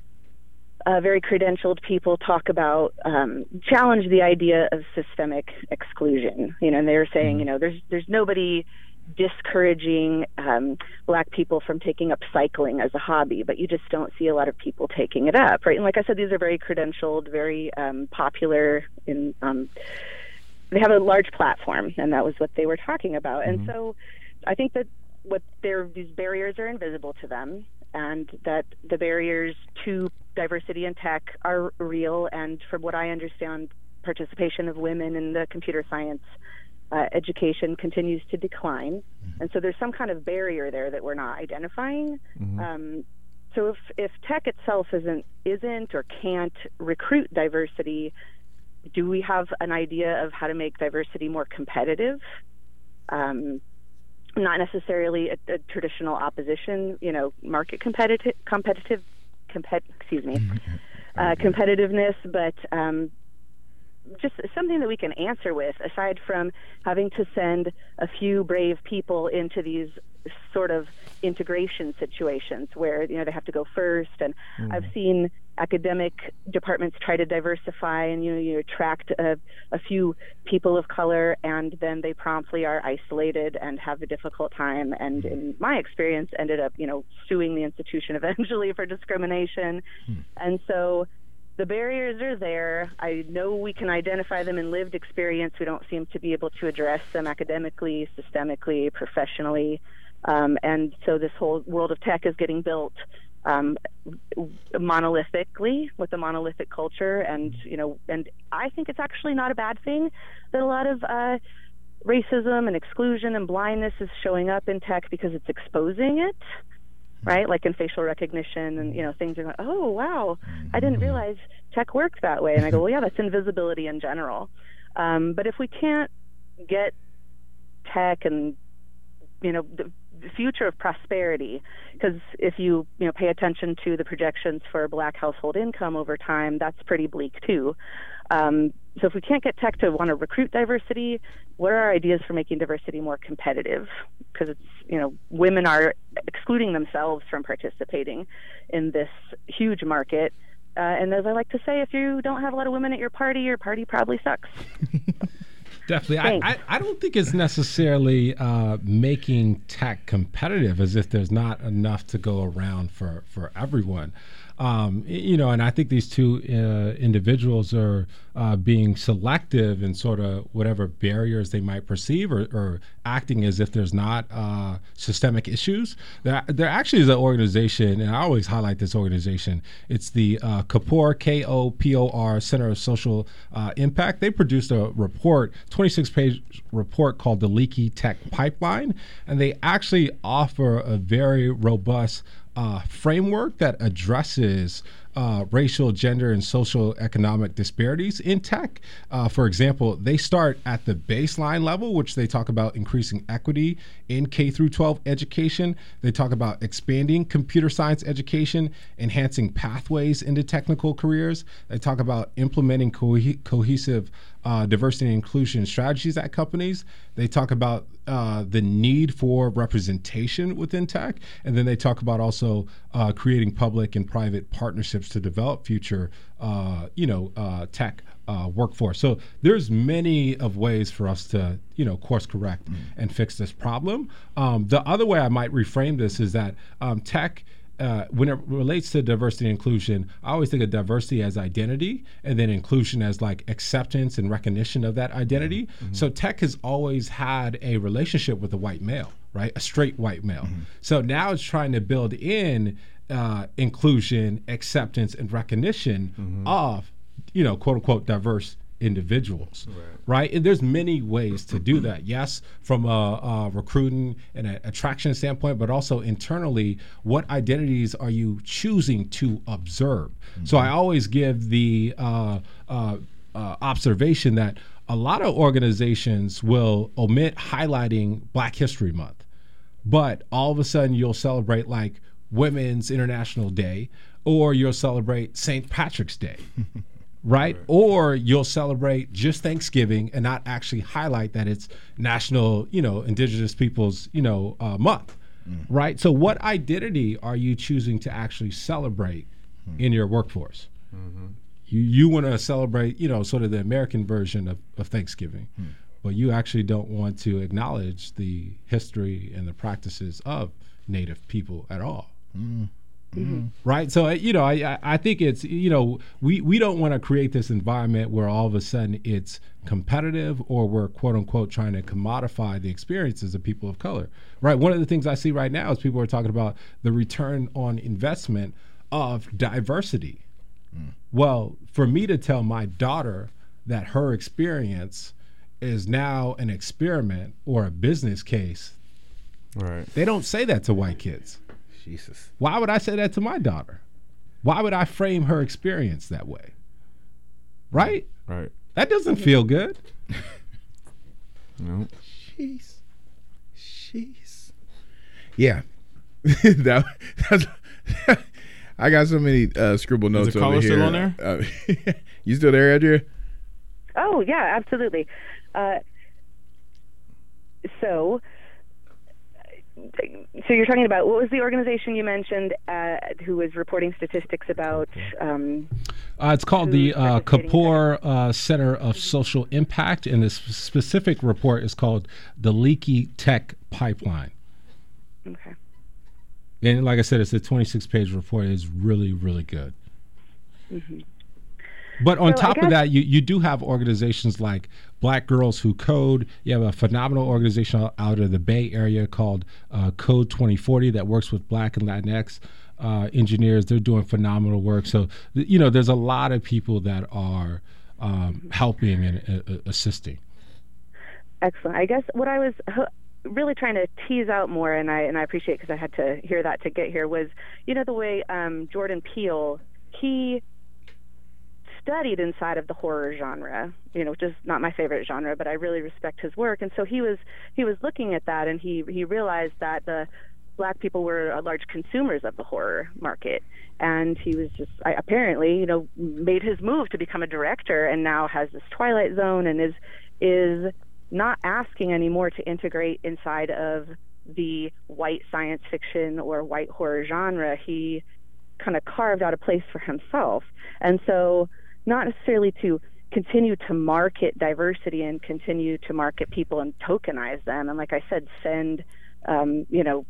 uh, very credentialed people talk about, um, challenge the idea of systemic exclusion. You know, and they were saying, mm-hmm. you know, there's there's nobody discouraging um, black people from taking up cycling as a hobby, but you just don't see a lot of people taking it up, right? And like I said, these are very credentialed, very um, popular. In um, they have a large platform, and that was what they were talking about. Mm-hmm. And so, I think that what they're, these barriers are invisible to them, and that the barriers to diversity in tech are real. And from what I understand, participation of women in the computer science uh, education continues to decline. Mm-hmm. And so there's some kind of barrier there that we're not identifying. Mm-hmm. Um, so if, if tech itself isn't, isn't or can't recruit diversity, do we have an idea of how to make diversity more competitive? Um, not necessarily a, a traditional opposition, you know, market competitive, competitive, compet, excuse me, uh, competitiveness, but um, just something that we can answer with, aside from having to send a few brave people into these sort of integration situations where, you know, they have to go first. And mm. I've seen academic departments try to diversify and, you know, you attract a, a few people of color, and then they promptly are isolated and have a difficult time. And in my experience, ended up, you know, suing the institution eventually for discrimination. Mm. And so the barriers are there. I know we can identify them in lived experience. We don't seem to be able to address them academically, systemically, professionally. Um, and so this whole world of tech is getting built um, monolithically with a monolithic culture. And, you know, and I think it's actually not a bad thing that a lot of uh, racism and exclusion and blindness is showing up in tech, because it's exposing it. Right, like in facial recognition, and, you know, things are going, oh wow, I didn't realize tech worked that way. And I go, well, yeah, that's invisibility in general. Um, but if we can't get tech and, you know, the, the future of prosperity, because if you you know pay attention to the projections for black household income over time, that's pretty bleak too. Um, so if we can't get tech to want to recruit diversity, what are our ideas for making diversity more competitive? Because it's, you know, women are excluding themselves from participating in this huge market. Uh, and as I like to say, if you don't have a lot of women at your party, your party probably sucks. Definitely. I, I, I don't think it's necessarily uh, making tech competitive, as if there's not enough to go around for, for everyone. Um, you know, and I think these two uh, individuals are uh, being selective in sort of whatever barriers they might perceive, or, or acting as if there's not uh, systemic issues. There, there actually is an organization, and I always highlight this organization. It's the uh, Kapor, K O P O R, Center of Social uh, Impact. They produced a report, twenty-six page report called The Leaky Tech Pipeline, and they actually offer a very robust Uh, framework that addresses uh, racial, gender, and social economic disparities in tech. Uh, for example, they start at the baseline level, which they talk about increasing equity in K through twelve education. They talk about expanding computer science education, enhancing pathways into technical careers. They talk about implementing co- cohesive uh, diversity and inclusion strategies at companies. They talk about uh, the need for representation within tech. And then they talk about also uh, creating public and private partnerships to develop future, uh, you know, uh, tech uh, workforce. So there's many of ways for us to, you know, course correct mm. and fix this problem. Um, the other way I might reframe this is that um, tech, Uh, when it relates to diversity and inclusion, I always think of diversity as identity, and then inclusion as like acceptance and recognition of that identity. Mm-hmm. So tech has always had a relationship with the white male, right? A straight white male. Mm-hmm. So now it's trying to build in uh, inclusion, acceptance, and recognition mm-hmm. of, you know, quote unquote, diverse individuals, right. right? And there's many ways to do that. Yes, from a, a recruiting and a attraction standpoint, but also internally, what identities are you choosing to observe? Mm-hmm. So I always give the uh, uh, uh, observation that a lot of organizations will omit highlighting Black History Month, but all of a sudden you'll celebrate like Women's International Day, or you'll celebrate Saint Patrick's Day. Right? right? Or you'll celebrate just Thanksgiving and not actually highlight that it's National, you know, Indigenous Peoples, you know, uh, month, mm. right? So what identity are you choosing to actually celebrate mm. in your workforce? Mm-hmm. You you want to celebrate, you know, sort of the American version of, of Thanksgiving, mm. but you actually don't want to acknowledge the history and the practices of Native people at all. Mm. Mm-hmm. Right. So, you know, I I think it's, you know, we, we don't want to create this environment where all of a sudden it's competitive or we're, quote unquote, trying to commodify the experiences of people of color. Right. One of the things I see right now is people are talking about the return on investment of diversity. Mm. Well, for me to tell my daughter that her experience is now an experiment or a business case, right? They don't say that to white kids. Jesus. Why would I say that to my daughter? Why would I frame her experience that way? Right? Right. That doesn't feel good. No. Jeez. Jeez. Yeah. that, that's, I got so many uh, scribble notes Is the caller over here. Still on there? Uh, you still there, Andrea? Oh, yeah, absolutely. Uh, so... So you're talking about, what was the organization you mentioned uh, who was reporting statistics about? Um, uh, it's called the uh, Kapoor uh, Center of Social Impact, and this specific report is called the Leaky Tech Pipeline. Okay. And like I said, it's a twenty-six page report. It's really, really good. Mm-hmm. But on so top of that, you, you do have organizations like Black Girls Who Code. You have a phenomenal organization out of the Bay Area called uh, Code twenty forty that works with Black and Latinx uh, engineers. They're doing phenomenal work. So, you know, there's a lot of people that are um, helping and uh, assisting. Excellent. I guess what I was really trying to tease out more, and I and I appreciate because I had to hear that to get here, was, you know, the way um, Jordan Peele, he studied inside of the horror genre, you know, which is not my favorite genre, but I really respect his work. And so he was he was looking at that, and he he realized that the Black people were large consumers of the horror market, and he was just I, apparently, you know, made his move to become a director, and now has this Twilight Zone, and is is not asking anymore to integrate inside of the white science fiction or white horror genre. He kind of carved out a place for himself, and so. Not necessarily to continue to market diversity and continue to market people and tokenize them. And like I said, send, um, you know,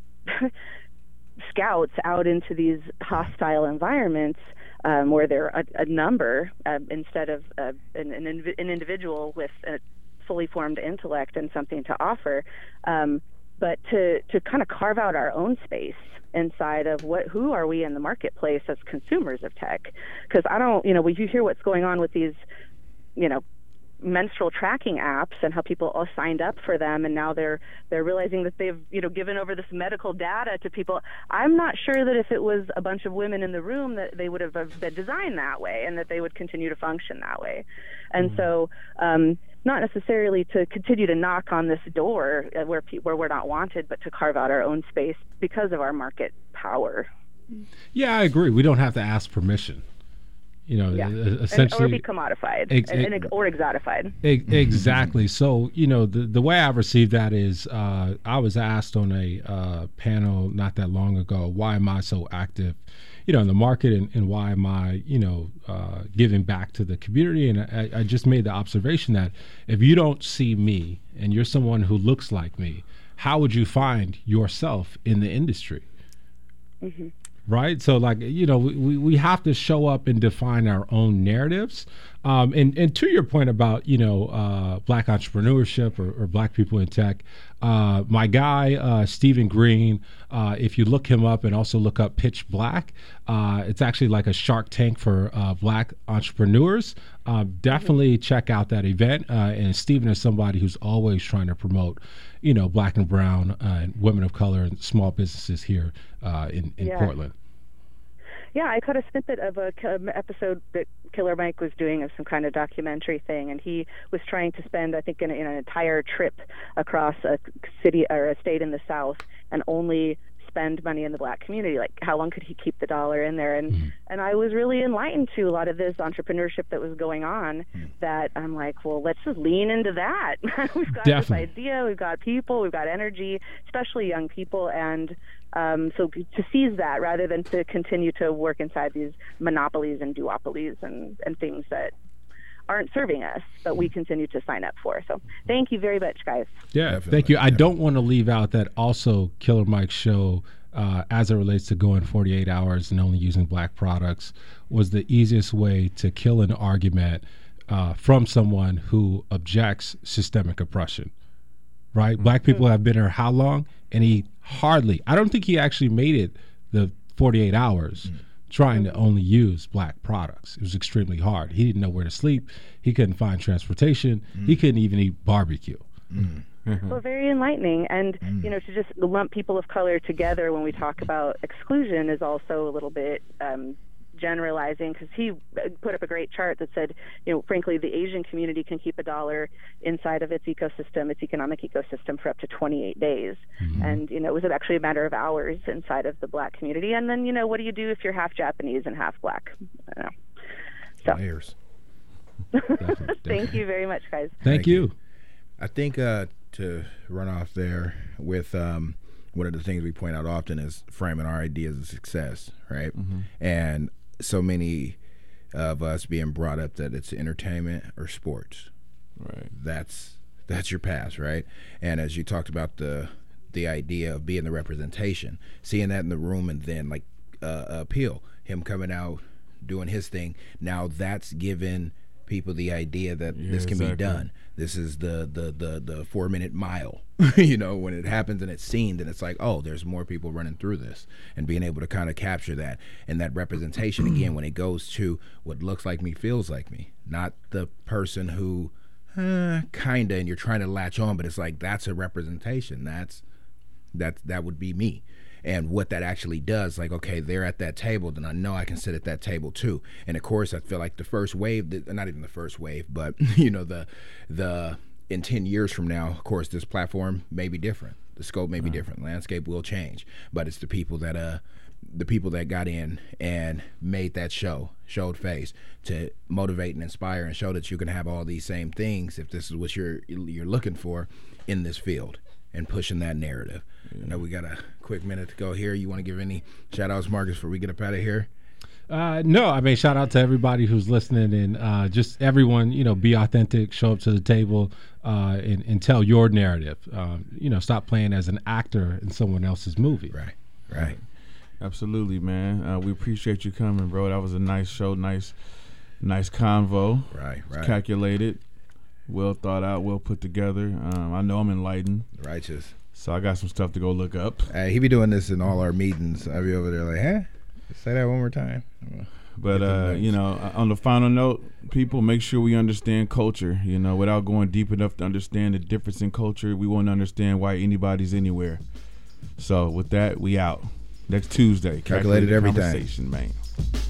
scouts out into these hostile environments um, where they're a, a number uh, instead of uh, an, an, an individual with a fully formed intellect and something to offer. Um, but to, to kind of carve out our own space inside of what, who are we in the marketplace as consumers of tech? Because I don't, you know, when you hear what's going on with these, you know, menstrual tracking apps and how people all signed up for them, and now they're they're realizing that they've, you know, given over this medical data to people. I'm not sure that if it was a bunch of women in the room that they would have been designed that way and that they would continue to function that way. And mm-hmm. so, um, not necessarily to continue to knock on this door where pe- where we're not wanted, but to carve out our own space because of our market power. Yeah, I agree. We don't have to ask permission. You know, yeah. essentially, and, or be commodified ex- and, and, or exotified. Ex- exactly. So, you know, the the way I received that is, uh, I was asked on a uh, panel not that long ago, why am I so active, you know, in the market, and, and why am I, you know, uh, giving back to the community? And I, I just made the observation that if you don't see me and you're someone who looks like me, how would you find yourself in the industry? Mm-hmm. Right? So, like, you know, we, we have to show up and define our own narratives. Um, and, and to your point about, you know, uh, black entrepreneurship or, or black people in tech, uh, my guy, uh, Stephen Green, uh, if you look him up and also look up Pitch Black, uh, it's actually like a Shark Tank for uh, black entrepreneurs. Uh, definitely check out that event. Uh, and Stephen is somebody who's always trying to promote, you know, black and brown uh, and women of color and small businesses here uh, in, in yeah. Portland. Yeah, I caught a snippet of a um, episode that Killer Mike was doing of some kind of documentary thing, and he was trying to spend, I think, an, an entire trip across a city or a state in the South and only spend money in the black community. Like, how long could he keep the dollar in there? And mm-hmm. and I was really enlightened to a lot of this entrepreneurship that was going on. Mm-hmm. That I'm like, well, let's just lean into that. We've got Definitely. this idea, we've got people, we've got energy, especially young people, and um, so to seize that rather than to continue to work inside these monopolies and duopolies and, and things that aren't serving us, but we continue to sign up for. So thank you very much, guys. Yeah, Definitely. Thank you. I don't want to leave out that also Killer Mike's show, uh, as it relates to going forty-eight hours and only using black products, was the easiest way to kill an argument uh, from someone who objects systemic oppression, right? Mm-hmm. Black people have been here how long? And he hardly, I don't think he actually made it the forty-eight hours. Mm-hmm. trying to only use black products. It was extremely hard. He didn't know where to sleep. He couldn't find transportation. Mm. He couldn't even eat barbecue. Mm. Well, very enlightening. And, mm. you know, to just lump people of color together when we talk about exclusion is also a little bit um, generalizing, because he put up a great chart that said, you know, frankly, the Asian community can keep a dollar inside of its ecosystem, its economic ecosystem, for up to twenty-eight days. Mm-hmm. And, you know, it was actually a matter of hours inside of the black community. And then, you know, what do you do if you're half Japanese and half black? I don't know. So. Layers. Definitely. Thank you very much, guys. Thank, Thank you. you. I think uh, to run off there with um, one of the things we point out often is framing our ideas of success, right? Mm-hmm. And so many of us being brought up that it's entertainment or sports. Right. That's that's your path, right? And as you talked about the the idea of being the representation, seeing that in the room, and then like uh, appeal, him coming out, doing his thing. Now that's given people the idea that yeah, this can exactly. be done. This is the the the the four minute mile. You know, when it happens and it's seen, then it's like, oh, there's more people running through this, and being able to kind of capture that and that representation again when it goes to what looks like me, feels like me, not the person who uh, kinda, and you're trying to latch on, but it's like that's a representation. That's that that would be me. And what that actually does, like, okay, they're at that table, then I know I can sit at that table too. And of course, I feel like the first wave, not even the first wave, but you know, the the in ten years from now, of course, this platform may be different. The scope may be right. different. Landscape will change. But it's the people that uh the people that got in and made that show, showed face, to motivate and inspire and show that you can have all these same things if this is what you're you're looking for in this field, and pushing that narrative. Yeah. I know we got a quick minute to go here. You want to give any shout outs, Marcus, before we get up out of here? Uh, no, I mean, shout out to everybody who's listening, and uh, just everyone, you know, be authentic, show up to the table, uh, and, and tell your narrative. Um, you know, stop playing as an actor in someone else's movie. Right, right. Absolutely, man. Uh, we appreciate you coming, bro. That was a nice show, nice, nice convo. Right, right. Calculated, well thought out, well put together. Um, I know I'm enlightened. Righteous. So I got some stuff to go look up. Hey, he be doing this in all our meetings. I be over there like, huh? Say that one more time. But, uh, you know, on the final note, people, make sure we understand culture. You know, without going deep enough to understand the difference in culture, we won't understand why anybody's anywhere. So with that, we out. Next Tuesday. Calculated, Calculated every conversation, time. Man.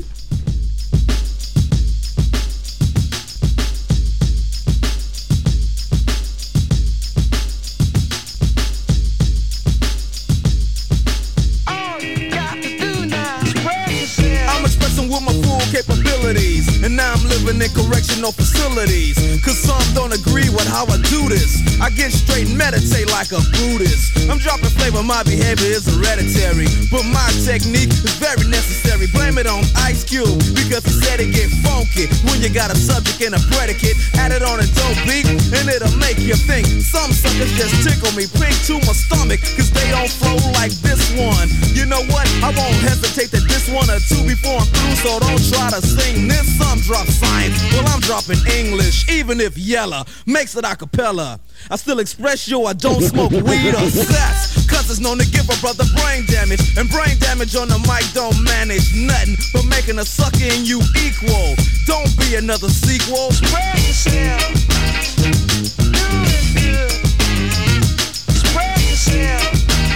With my full capabilities, and now I'm living in correctional facilities, cause some don't agree with how I do this. I get straight and meditate like a Buddhist. I'm dropping flavor, my behavior is hereditary, but my technique is very necessary. Blame it on Ice Cube, because he said it get funky when you got a subject and a predicate. Add it on a dope beat, and it'll make you think. Some suckers just tickle me pink to my stomach, cause they don't flow like this one. You know know what? I won't hesitate to diss one or two before I'm through, so don't try to sing this. Some drop science, well I'm dropping English, even if Yella makes it a cappella. I still express yo, I don't smoke weed or sex, cause it's known to give a brother brain damage, and brain damage on the mic don't manage nothing but making a sucker in you equal. Don't be another sequel. Spread yourself. Do it good. Spread yourself.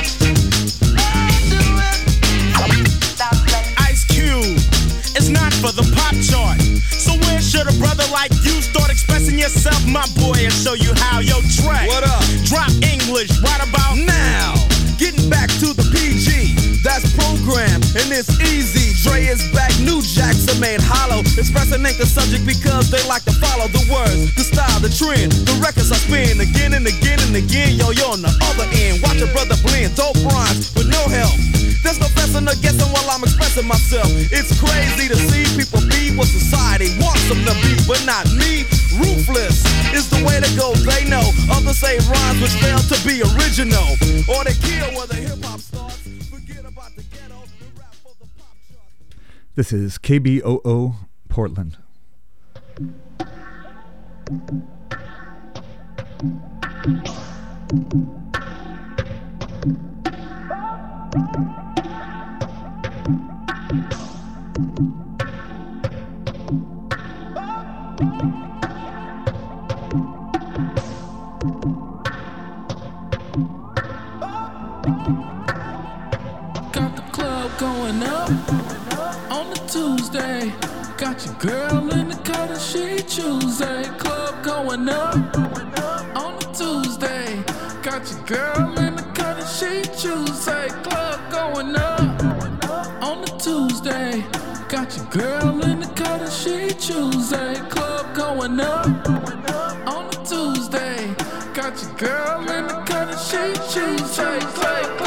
Ice Cube, it's not for the pop chart. So where should a brother like you start expressing yourself, my boy, and show you how? Yo, track. What up? Drop English right about now. Getting back to the P G, that's program, and it's easy. Dre is back, new jacks are made hollow. Expressing ain't the subject because they like to follow the words, the style, the trend. The records I spin again and again and again. Yo, yo, on the other end, watch a brother blend dope rhymes with no help. There's no guessing or guessing while I'm expressing myself. It's crazy to see people be what society wants them to be, but not me. Ruthless is the way to go, they know. Others say rhymes which fail to be original, or they kill where the hip-hop starts. Forget about the ghetto and rap for the pop chart. This is K B O O Portland. Got the club going up on the Tuesday. Got your girl in the cut and she Tuesday. Club going up on the Tuesday. Got your girl in the cut and she Tuesday. Club going up on the Tuesday. Got your girl in the cut and she Tuesday. Club going up on the Tuesday. Got your girl in the cut and she Tuesday. Club